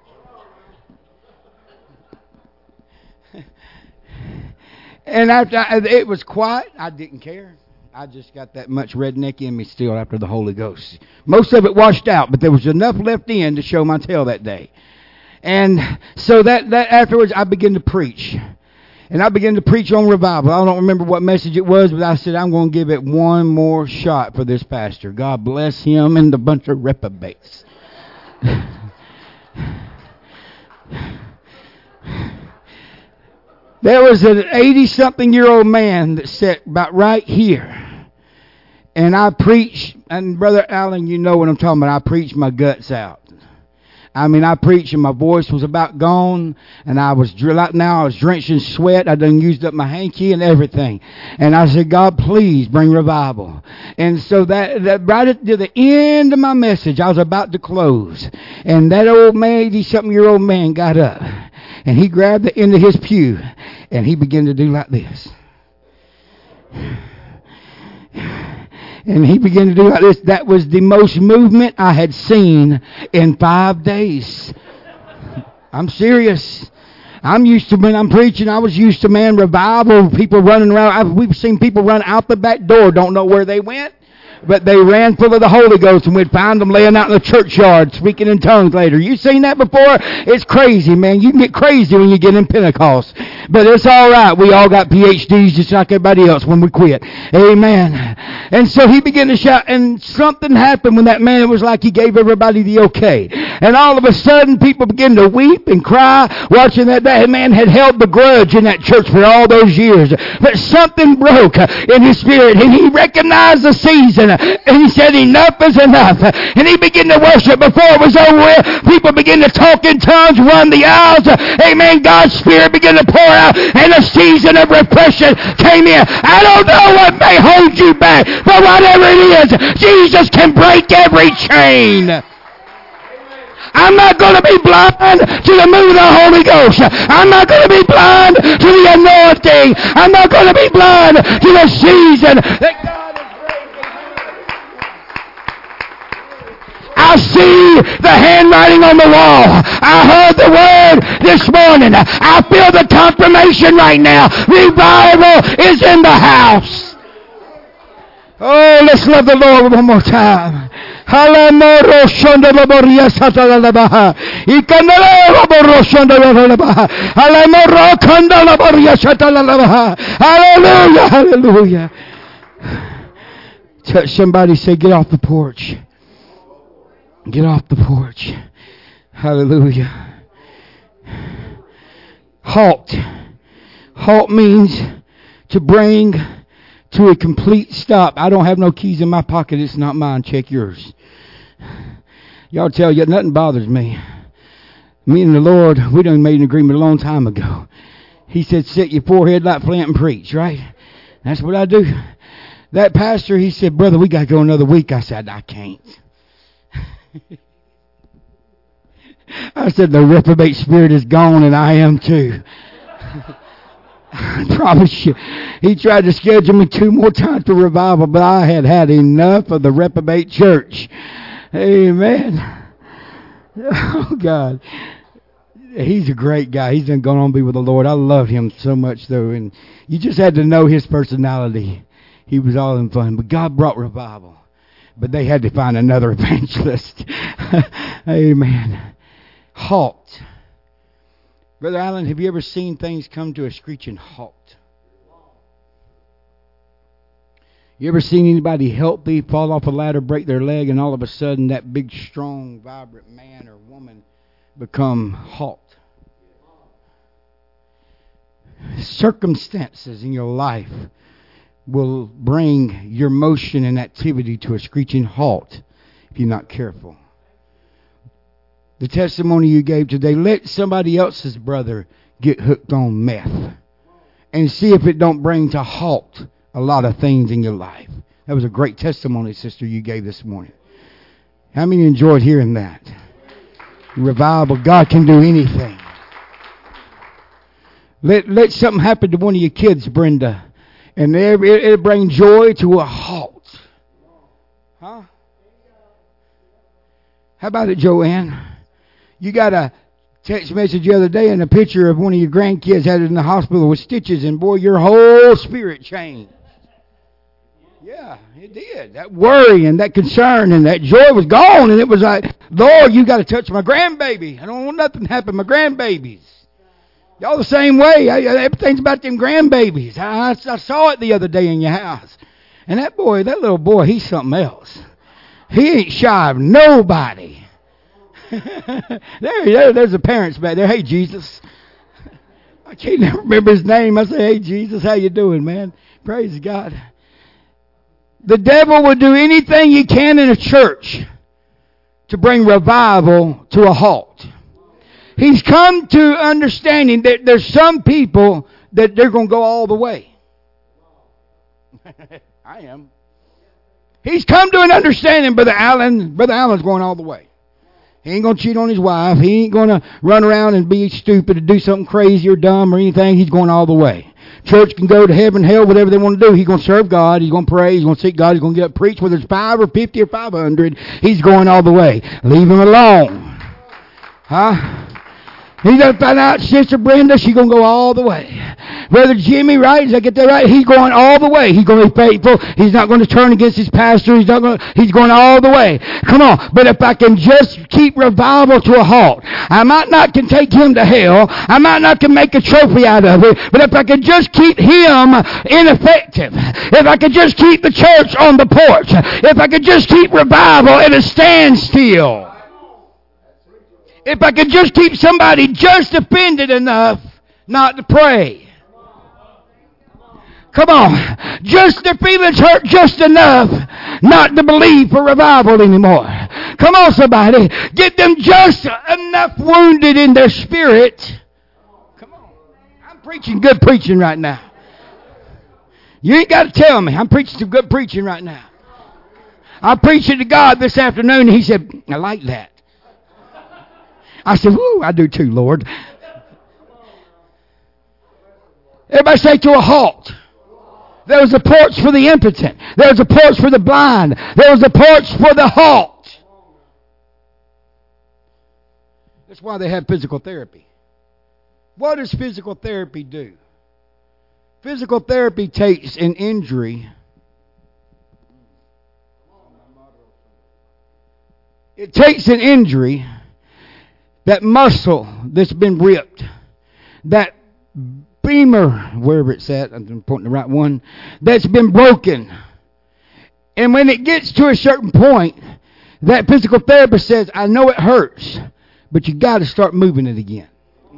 And after it was quiet, I didn't care. I just got that much redneck in me still after the Holy Ghost. Most of it washed out, but there was enough left in to show my tail that day. And so that afterwards, I began to preach. And I began to preach on revival. I don't remember what message it was, but I said, I'm going to give it one more shot for this pastor. God bless him and the bunch of reprobates. There was an 80-something-year-old man that sat about right here. And I preached, and Brother Allen, you know what I'm talking about. I preached my guts out. I mean, I preached and my voice was about gone. And I was drenched in sweat. I done used up my hanky and everything. And I said, God, please bring revival. And so that right at the end of my message, I was about to close. And that old man, 80-something-year-old man got up. And he grabbed the end of his pew. And he began to do like this. And he began to do like this. That was the most movement I had seen in 5 days. I'm serious. I'm used to, when I'm preaching, I was used to, man, revival, people running around. We've seen people run out the back door, don't know where they went. But they ran full of the Holy Ghost, and we'd find them laying out in the churchyard, speaking in tongues later. You seen that before? It's crazy, man. You can get crazy when you get in Pentecost. But it's all right. We all got PhDs just like everybody else when we quit. Amen. And so he began to shout, and something happened when that man, it was like he gave everybody the okay. And all of a sudden, people began to weep and cry, watching that man had held the grudge in that church for all those years. But something broke in his spirit, and he recognized the season. And he said, enough is enough. And he began to worship. Before it was over with, people began to talk in tongues, run the aisles. Amen. God's Spirit began to pour out, and a season of refreshing came in. I don't know what may hold you back, but whatever it is, Jesus can break every chain. I'm not going to be blind to the move of the Holy Ghost. I'm not going to be blind to the anointing. I'm not going to be blind to the season that God is breaking. I see the handwriting on the wall. I heard the word this morning. I feel the confirmation right now. Revival is in the house. Oh, let's love the Lord one more time. Halamoro shonda laboria satalabaha. Ikanala laboro shonda labaha. Halamoro kanda laboria satalabaha. Hallelujah, hallelujah. Touch somebody, say, get off the porch. Get off the porch. Hallelujah. Halt. Halt means to bring to a complete stop. I don't have no keys in my pocket. It's not mine. Check yours. Y'all tell you, nothing bothers me. Me and the Lord, we done made an agreement a long time ago. He said, set your forehead like flint and preach, right? That's what I do. That pastor, he said, brother, we got to go another week. I said, I can't. I said, the reprobate spirit is gone, and I am too. I promise you. He tried to schedule me 2 more times for revival, but I had had enough of the reprobate church. Amen. Oh, God. He's a great guy. He's done gone on to be with the Lord. I love him so much, though. And you just had to know his personality. He was all in fun. But God brought revival. But they had to find another evangelist. Amen. Halt. Brother Allen, have you ever seen things come to a screeching halt? You ever seen anybody healthy fall off a ladder, break their leg, and all of a sudden that big, strong, vibrant man or woman become halt? Circumstances in your life will bring your motion and activity to a screeching halt if you're not careful. The testimony you gave today, let somebody else's brother get hooked on meth and see if it don't bring to halt a lot of things in your life. That was a great testimony, sister, you gave this morning. How many enjoyed hearing that? Revival, God can do anything. Let something happen to one of your kids, Brenda, and it'll bring joy to a halt. Huh? How about it, Joanne? You got a text message the other day and a picture of one of your grandkids had it in the hospital with stitches, and boy, your whole spirit changed. Yeah, it did. That worry and that concern and that joy was gone, and it was like, Lord, you got to touch my grandbaby. I don't want nothing to happen to my grandbabies. Y'all the same way. Everything's about them grandbabies. I saw it the other day in your house. And that little boy, he's something else. He ain't shy of nobody. There's the parents back there. Hey, Jesus. I can't never remember his name. I say, hey, Jesus, how you doing, man? Praise God. The devil will do anything he can in a church to bring revival to a halt. He's come to understanding that there's some people that they're going to go all the way. I am. He's come to an understanding, Brother Allen. Brother Allen's going all the way. He ain't going to cheat on his wife. He ain't going to run around and be stupid or do something crazy or dumb or anything. He's going all the way. Church can go to heaven, hell, whatever they want to do. He's going to serve God. He's going to pray. He's going to seek God. He's going to get up preach, whether it's 5 or 50 or 500. He's going all the way. Leave him alone. Huh? He done found out Sister Brenda, she's going to go all the way. Brother Jimmy, right? Did I get that right? He's going all the way. He's going to be faithful. He's not going to turn against his pastor. He's going all the way. Come on. But if I can just keep revival to a halt, I might not can take him to hell. I might not can make a trophy out of it. But if I could just keep him ineffective, if I could just keep the church on the porch, if I could just keep revival at a standstill, if I could just keep somebody just offended enough not to pray. Come on. Just their feelings hurt just enough not to believe for revival anymore. Come on, somebody. Get them just enough wounded in their spirit. Come on. I'm preaching good preaching right now. You ain't got to tell me. I'm preaching some good preaching right now. I preached it to God this afternoon, and he said, I like that. I said, woo, I do too, Lord. Everybody say to a halt. There was a porch for the impotent. There was a porch for the blind. There was a porch for the halt. That's why they have physical therapy. What does physical therapy do? Physical therapy takes an injury It takes an injury, that muscle that's been ripped, that femur, wherever it's at, I'm pointing the right one, that's been broken. And when it gets to a certain point, that physical therapist says, I know it hurts, but you got to start moving it again.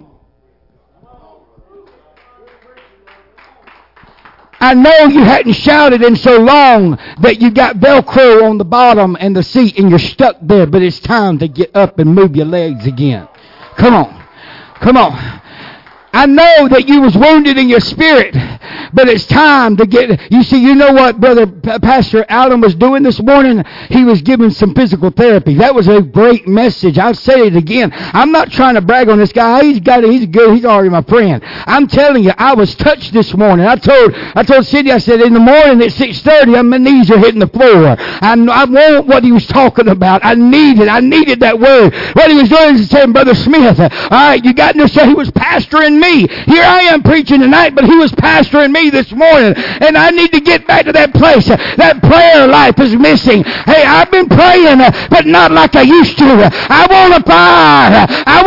I know you hadn't shouted in so long that you got Velcro on the bottom and the seat and you're stuck there, but it's time to get up and move your legs again. Come on. Come on. I know that you was wounded in your spirit, but it's time to get... You see, you know what Brother Pastor Allen was doing this morning? He was giving some physical therapy. That was a great message. I'll say it again. I'm not trying to brag on this guy. He's good. He's already my friend. I'm telling you, I was touched this morning. I told Cindy, I said, in the morning at 6:30, my knees are hitting the floor. I want what he was talking about. I needed that word. What he was doing is saying, Brother Smith, all right, you got to say he was pastoring me. Here I am preaching tonight, but he was pastoring me this morning, and I need to get back to that place. That prayer life is missing. Hey, I've been praying, but not like I used to. I want a fire. I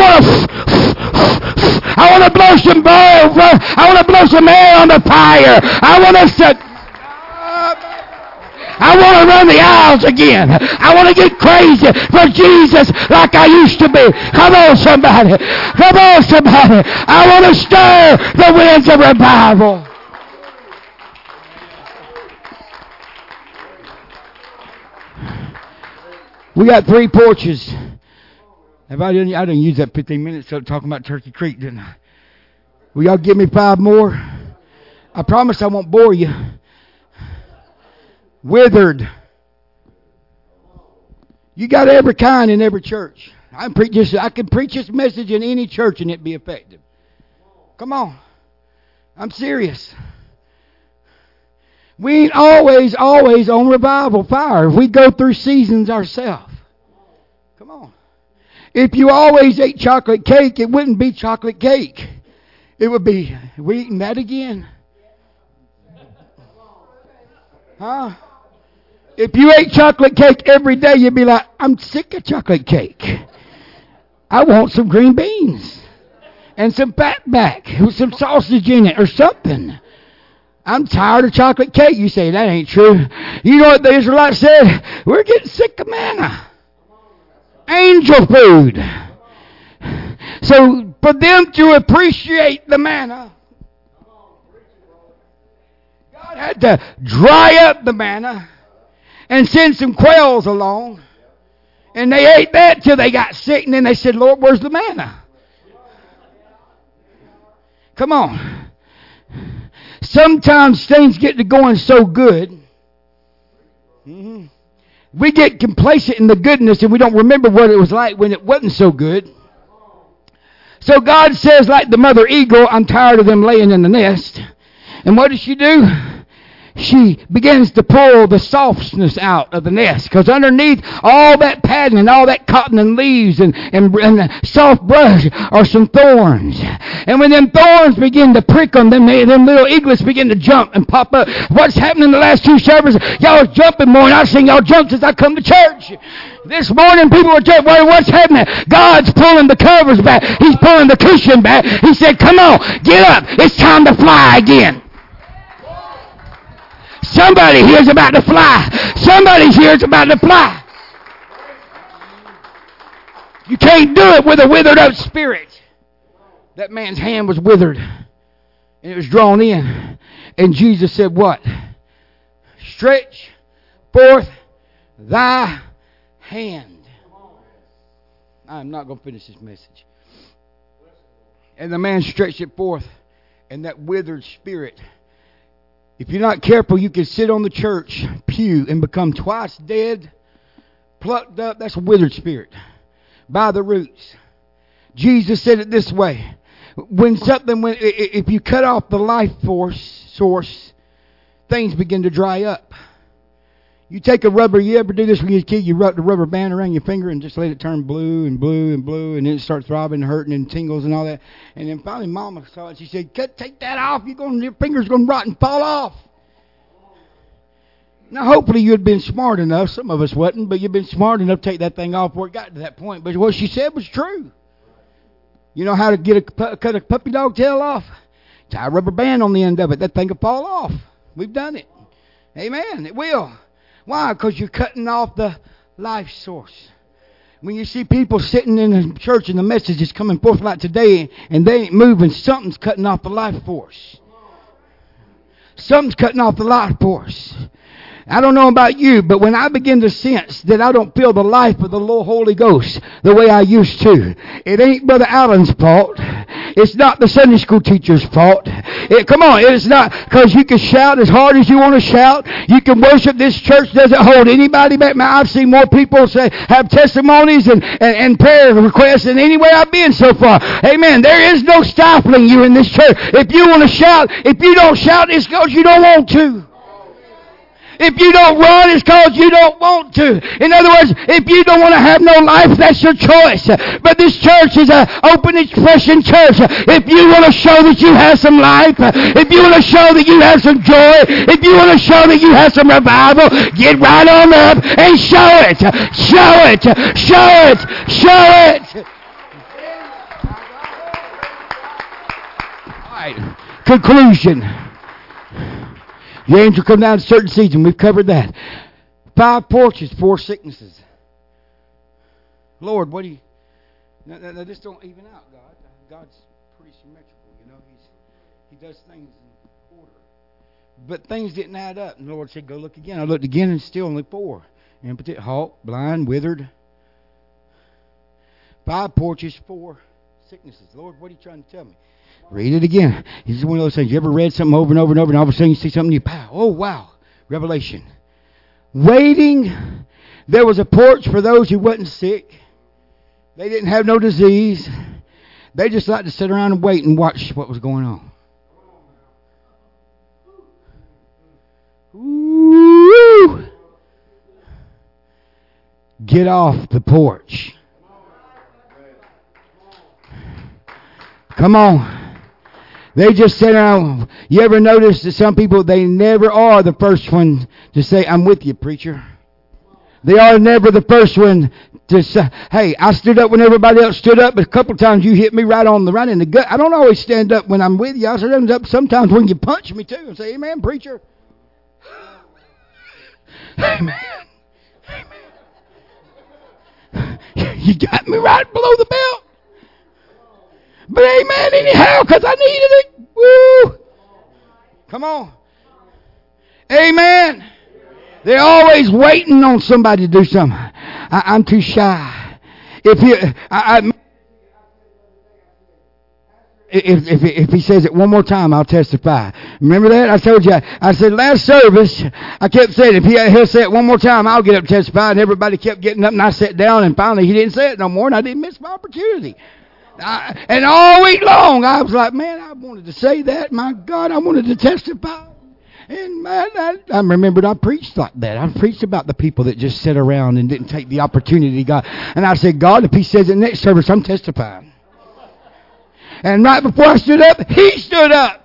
want to blow some bulbs. I want to blow some air on the fire. I want to run the aisles again. I want to get crazy for Jesus like I used to be. Come on, somebody. Come on, somebody. I want to stir the winds of revival. We got 3 porches. I didn't use that 15 minutes talking about Turkey Creek, didn't I? Will y'all give me 5 more? I promise I won't bore you. Withered. You got every kind in every church. I can preach this message in any church and it be effective. Come on. I'm serious. We ain't always on revival fire. We go through seasons ourselves. Come on. If you always ate chocolate cake, it wouldn't be chocolate cake. It would be, we eating that again? Huh? If you ate chocolate cake every day, you'd be like, I'm sick of chocolate cake. I want some green beans and some fatback with some sausage in it or something. I'm tired of chocolate cake. You say, that ain't true. You know what the Israelites said? We're getting sick of manna. Angel food. So for them to appreciate the manna, God had to dry up the manna and send some quails along. And they ate that till they got sick. And then they said, Lord, where's the manna? Come on. Sometimes things get to going so good. We get complacent in the goodness and we don't remember what it was like when it wasn't so good. So God says, like the mother eagle, I'm tired of them laying in the nest. And what does she do? She begins to pull the softness out of the nest, because underneath all that padding and all that cotton and leaves and soft brush are some thorns. And when them thorns begin to prick them, them little eaglets begin to jump and pop up. What's happening the last 2 services? Y'all are jumping more, and I've seen y'all jump since I come to church. This morning people were jumping. What's happening? God's pulling the covers back. He's pulling the cushion back. He said, come on, get up. It's time to fly again. Somebody here's about to fly. Somebody here's about to fly. You can't do it with a withered up spirit. That man's hand was withered and it was drawn in. And Jesus said what? Stretch forth thy hand. I'm not going to finish this message. And the man stretched it forth, and that withered spirit, if you're not careful, you can sit on the church pew and become twice dead, plucked up. That's a withered spirit by the roots. Jesus said it this way. If you cut off the life source, things begin to dry up. You take a rubber, you ever do this when you're a kid? You wrap the rubber band around your finger and just let it turn blue and blue and blue, and then it starts throbbing and hurting and tingles and all that. And then finally Mama saw it. She said, take that off. Your finger's going to rot and fall off. Now, hopefully you'd been smart enough. Some of us wasn't, but you've been smart enough to take that thing off before it got to that point. But what she said was true. You know how to cut a puppy dog tail off? Tie a rubber band on the end of it. That thing will fall off. We've done it. Amen. It will. Why? Because you're cutting off the life source. When you see people sitting in the church and the message is coming forth like today and they ain't moving, something's cutting off the life force. Something's cutting off the life force. I don't know about you, but when I begin to sense that I don't feel the life of the Lord Holy Ghost the way I used to, it ain't Brother Allen's fault. It's not the Sunday school teacher's fault. Come on, it's not, because you can shout as hard as you want to shout. You can worship. This church doesn't hold anybody back. Man, I've seen more people have testimonies and prayer requests than anywhere I've been so far. Amen. There is no stifling you in this church. If you want to shout, if you don't shout, it's because you don't want to. If you don't run, it's because you don't want to. In other words, if you don't want to have no life, that's your choice. But this church is an open expression church. If you want to show that you have some life, if you want to show that you have some joy, if you want to show that you have some revival, get right on up and show it. Show it. Show it. Show it. All right. Conclusion. The angel come down to a certain season. We've covered that. 5 porches, 4 sicknesses. Lord, what do you... Now this don't even out, God. God's pretty symmetrical, you know. He does things in order. But things didn't add up. And the Lord said, go look again. I looked again and still only 4. Impotent, halt, blind, withered. 5 porches, 4 sicknesses. Lord, what are you trying to tell me? Read it again. It's one of those things. You ever read something over and over and over, and all of a sudden you see something, you pow. Oh, wow. Revelation. Waiting. There was a porch for those who wasn't sick. They didn't have no disease. They just liked to sit around and wait and watch what was going on. Ooh. Get off the porch. Come on. They just sit around. You ever notice that some people, they never are the first one to say, I'm with you, preacher. They are never the first one to say, hey, I stood up when everybody else stood up, but a couple of times you hit me right in the gut. I don't always stand up when I'm with you. I stand up sometimes when you punch me too and say, amen, preacher. Amen. Amen. You got me right below the belt. But amen anyhow, because I needed it. Woo! Come on. Amen. They're always waiting on somebody to do something. I'm too shy. If he says it one more time, I'll testify. Remember that? I told you. I said last service, I kept saying, if he'll say it one more time, I'll get up and testify. And everybody kept getting up, and I sat down, and finally he didn't say it no more, and I didn't miss my opportunity. And all week long, I was like, man, I wanted to say that. My God, I wanted to testify. And man, I remembered I preached like that. I preached about the people that just sat around and didn't take the opportunity he got. And I said, God, if he says it next service, I'm testifying. And right before I stood up, he stood up.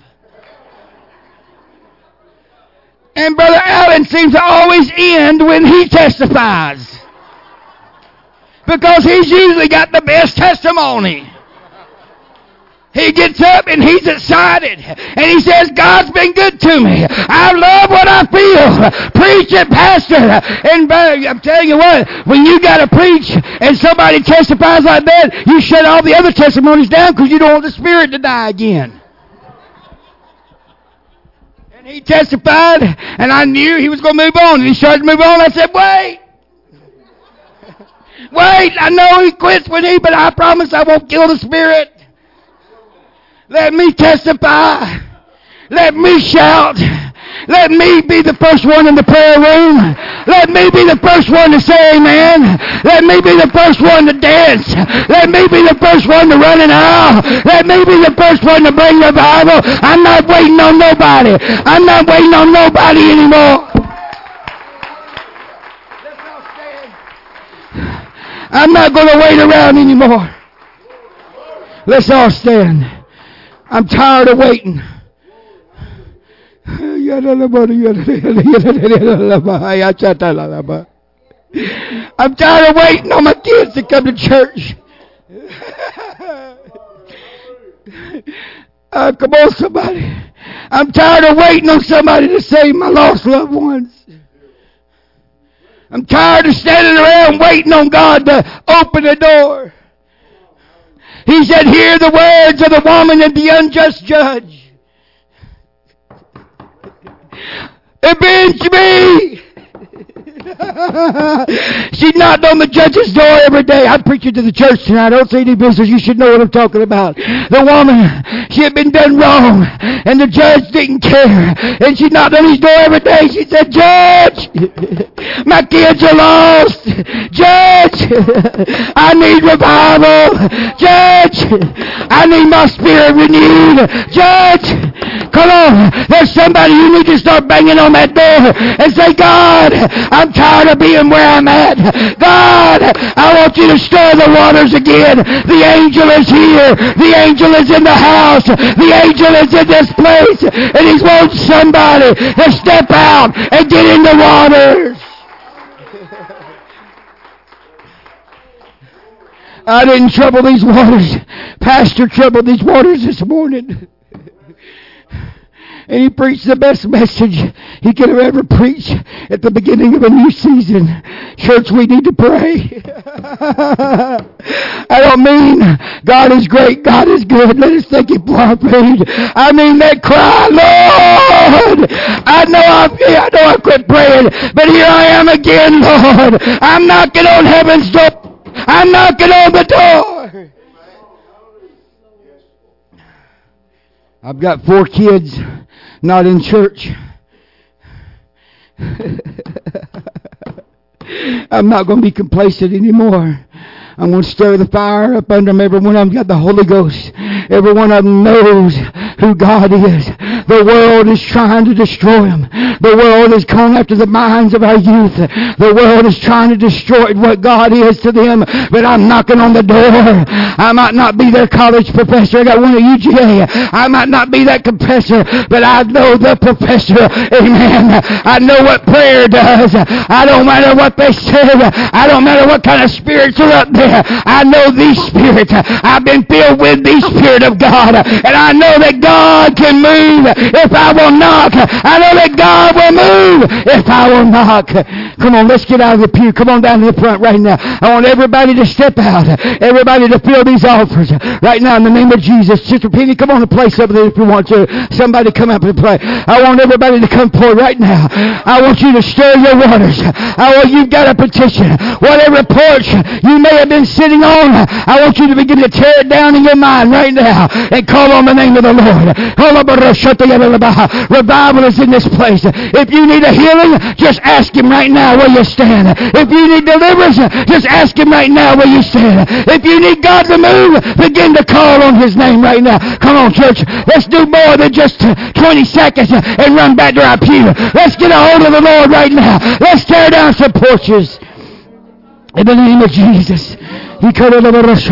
And Brother Allen seems to always end when he testifies. Because he's usually got the best testimony. He gets up and he's excited. And he says, God's been good to me. I love what I feel. Preach it, Pastor. And I'm telling you what, when you got to preach and somebody testifies like that, you shut all the other testimonies down because you don't want the Spirit to die again. And he testified, and I knew he was going to move on. And he started to move on. I said, wait. Wait, I know he quits with me, but I promise I won't kill the Spirit. Let me testify. Let me shout. Let me be the first one in the prayer room. Let me be the first one to say amen. Let me be the first one to dance. Let me be the first one to run an aisle. Let me be the first one to bring the Bible. I'm not waiting on nobody. I'm not waiting on nobody anymore. I'm not going to wait around anymore. Let's all stand. I'm tired of waiting. I'm tired of waiting on my kids to come to church. Come on, somebody. I'm tired of waiting on somebody to save my lost loved ones. I'm tired of standing around waiting on God to open the door. He said, hear the words of the woman and the unjust judge. Avenge me! She knocked on the judge's door every day. I'm preaching to the church tonight. Don't say any business. You should know what I'm talking about. The woman, she had been done wrong, and the judge didn't care. And she knocked on his door every day. She said, Judge, my kids are lost. Judge, I need revival. Judge, I need my spirit renewed. Judge, come on. There's somebody you need to start banging on that door and say, God, I'm tired of being where I'm at. God, I want you to stir the waters again. The angel is here. The angel is in the house. The angel is in this place. And he wants somebody to step out and get in the waters. I didn't trouble these waters. Pastor troubled these waters this morning. And he preached the best message he could have ever preached at the beginning of a new season. Church, we need to pray. I don't mean God is great, God is good. Let us thank him for our pain. I mean that cry, Lord. I know I quit praying, but here I am again, Lord. I'm knocking on heaven's door. I'm knocking on the door. I've got 4 kids not in church. I'm not going to be complacent anymore. I'm going to stir the fire up under them. Every one of them got the Holy Ghost. Every one of them knows who God is. The world is trying to destroy them. The world is going after the minds of our youth. The world is trying to destroy what God is to them. But I'm knocking on the door. I might not be their college professor. I got one at UGA. I might not be that professor, but I know the professor. Amen. I know what prayer does. I don't matter what they say. I don't matter what kind of spirits are up there. I know the Spirit. I've been filled with the Spirit of God. And I know that God can move if I will knock. I know that God will move if I will knock. Come on, let's get out of the pew. Come on down to the front right now. I want everybody to step out. Everybody to fill these altars right now in the name of Jesus. Sister Penny, come on and play something if you want to. Somebody come up and play. I want everybody to come forward right now. I want you to stir your waters. You've got a petition. Whatever porch you may have been sitting on, I want you to begin to tear it down in your mind right now and call on the name of the Lord. Revival is in this place. If you need a healing, just ask him right now where you stand. If you need deliverance, just ask him right now where you stand. If you need God to move, begin to call on his name right now. Come on, church. Let's do more than just 20 seconds and run back to our pew. Let's get a hold of the Lord right now. Let's tear down some porches. In the name of Jesus. Come on, in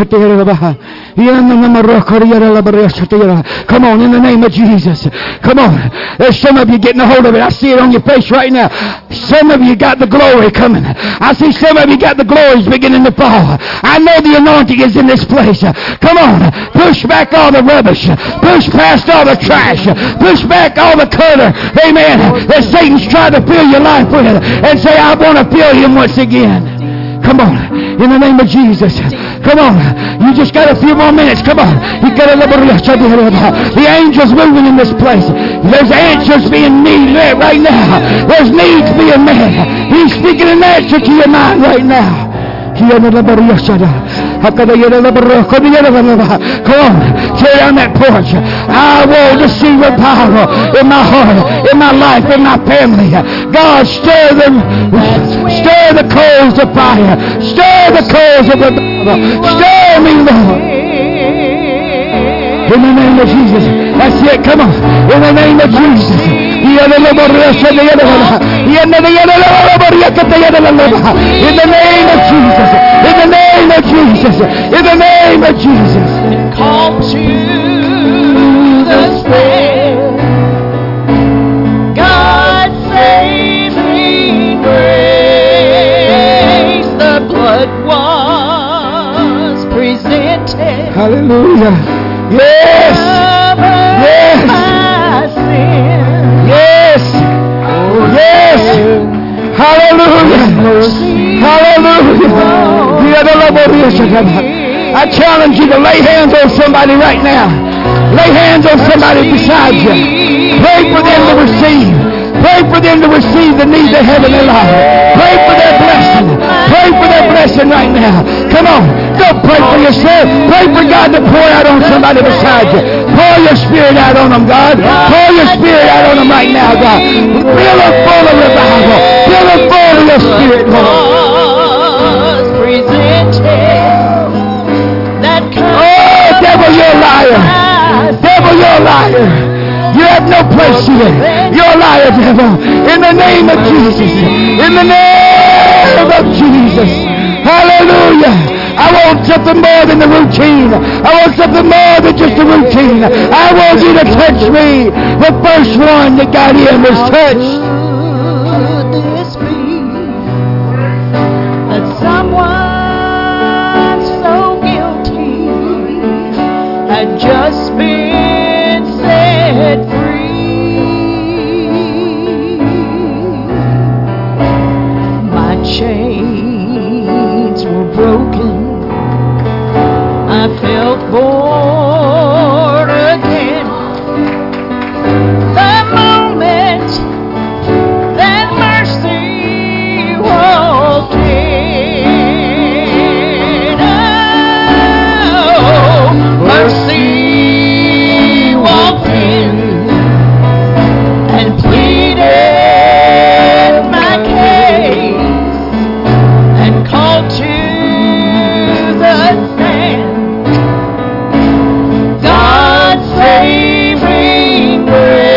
the name of Jesus. Come on. There's some of you getting a hold of it. I see it on your face right now. Some of you got the glory coming. I see some of you got the glories beginning to fall. I know the anointing is in this place. Come on. Push back all the rubbish. Push past all the trash. Push back all the clutter. Amen. That Satan's trying to fill your life with. And say, I want to fill him once again. Come on, in the name of Jesus. Come on, you just got a few more minutes. Come on. The angels moving in this place. There's answers being needed right now. There's needs being met. He's speaking an answer to your mind right now. Come on, tear down that porch. I want to see revival in my heart, in my life, in my family. God, stir the coals of fire. Stir the coals of revival. Stir me, Lord. In the name of Jesus. That's it. Come on. In the name of Jesus. In the name of Jesus. In the name of Jesus. In the name of Jesus. In the name of Jesus. Call to the Spirit. God I challenge you to lay hands on somebody right now. Lay hands on somebody beside you. Pray for them to receive. Pray for them to receive the need they have in their life. Pray for their blessing. Pray for their blessing right now. Come on. Don't pray for yourself. Pray for God to pour out on somebody beside you. Pour your spirit out on them, God. Pour your spirit out on them right now, God. Fill them full of revival. Fill them full of your spirit, Lord. Oh, devil, you're a liar. Devil, you're a liar. You have no place here. You're a liar, devil. In the name of Jesus. In the name of Jesus. Hallelujah. I want something more than the routine. I want something more than just a routine. I want you to touch me. The first one that got in was touched. That someone so guilty had just been set free. My chains were broken. I felt born again. The moment that mercy walked in. Oh, mercy walked in and pleaded my case and called to the stand God's saving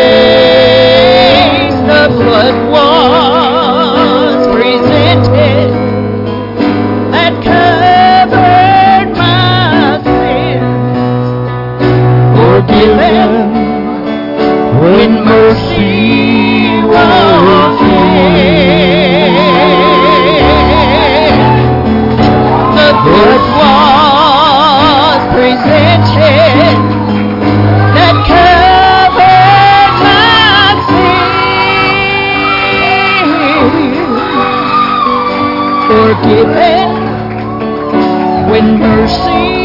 grace. The blood was presented that covered my sins, forgiven when mercy walked in. The blood was presented that covered my sins, forgiven when mercy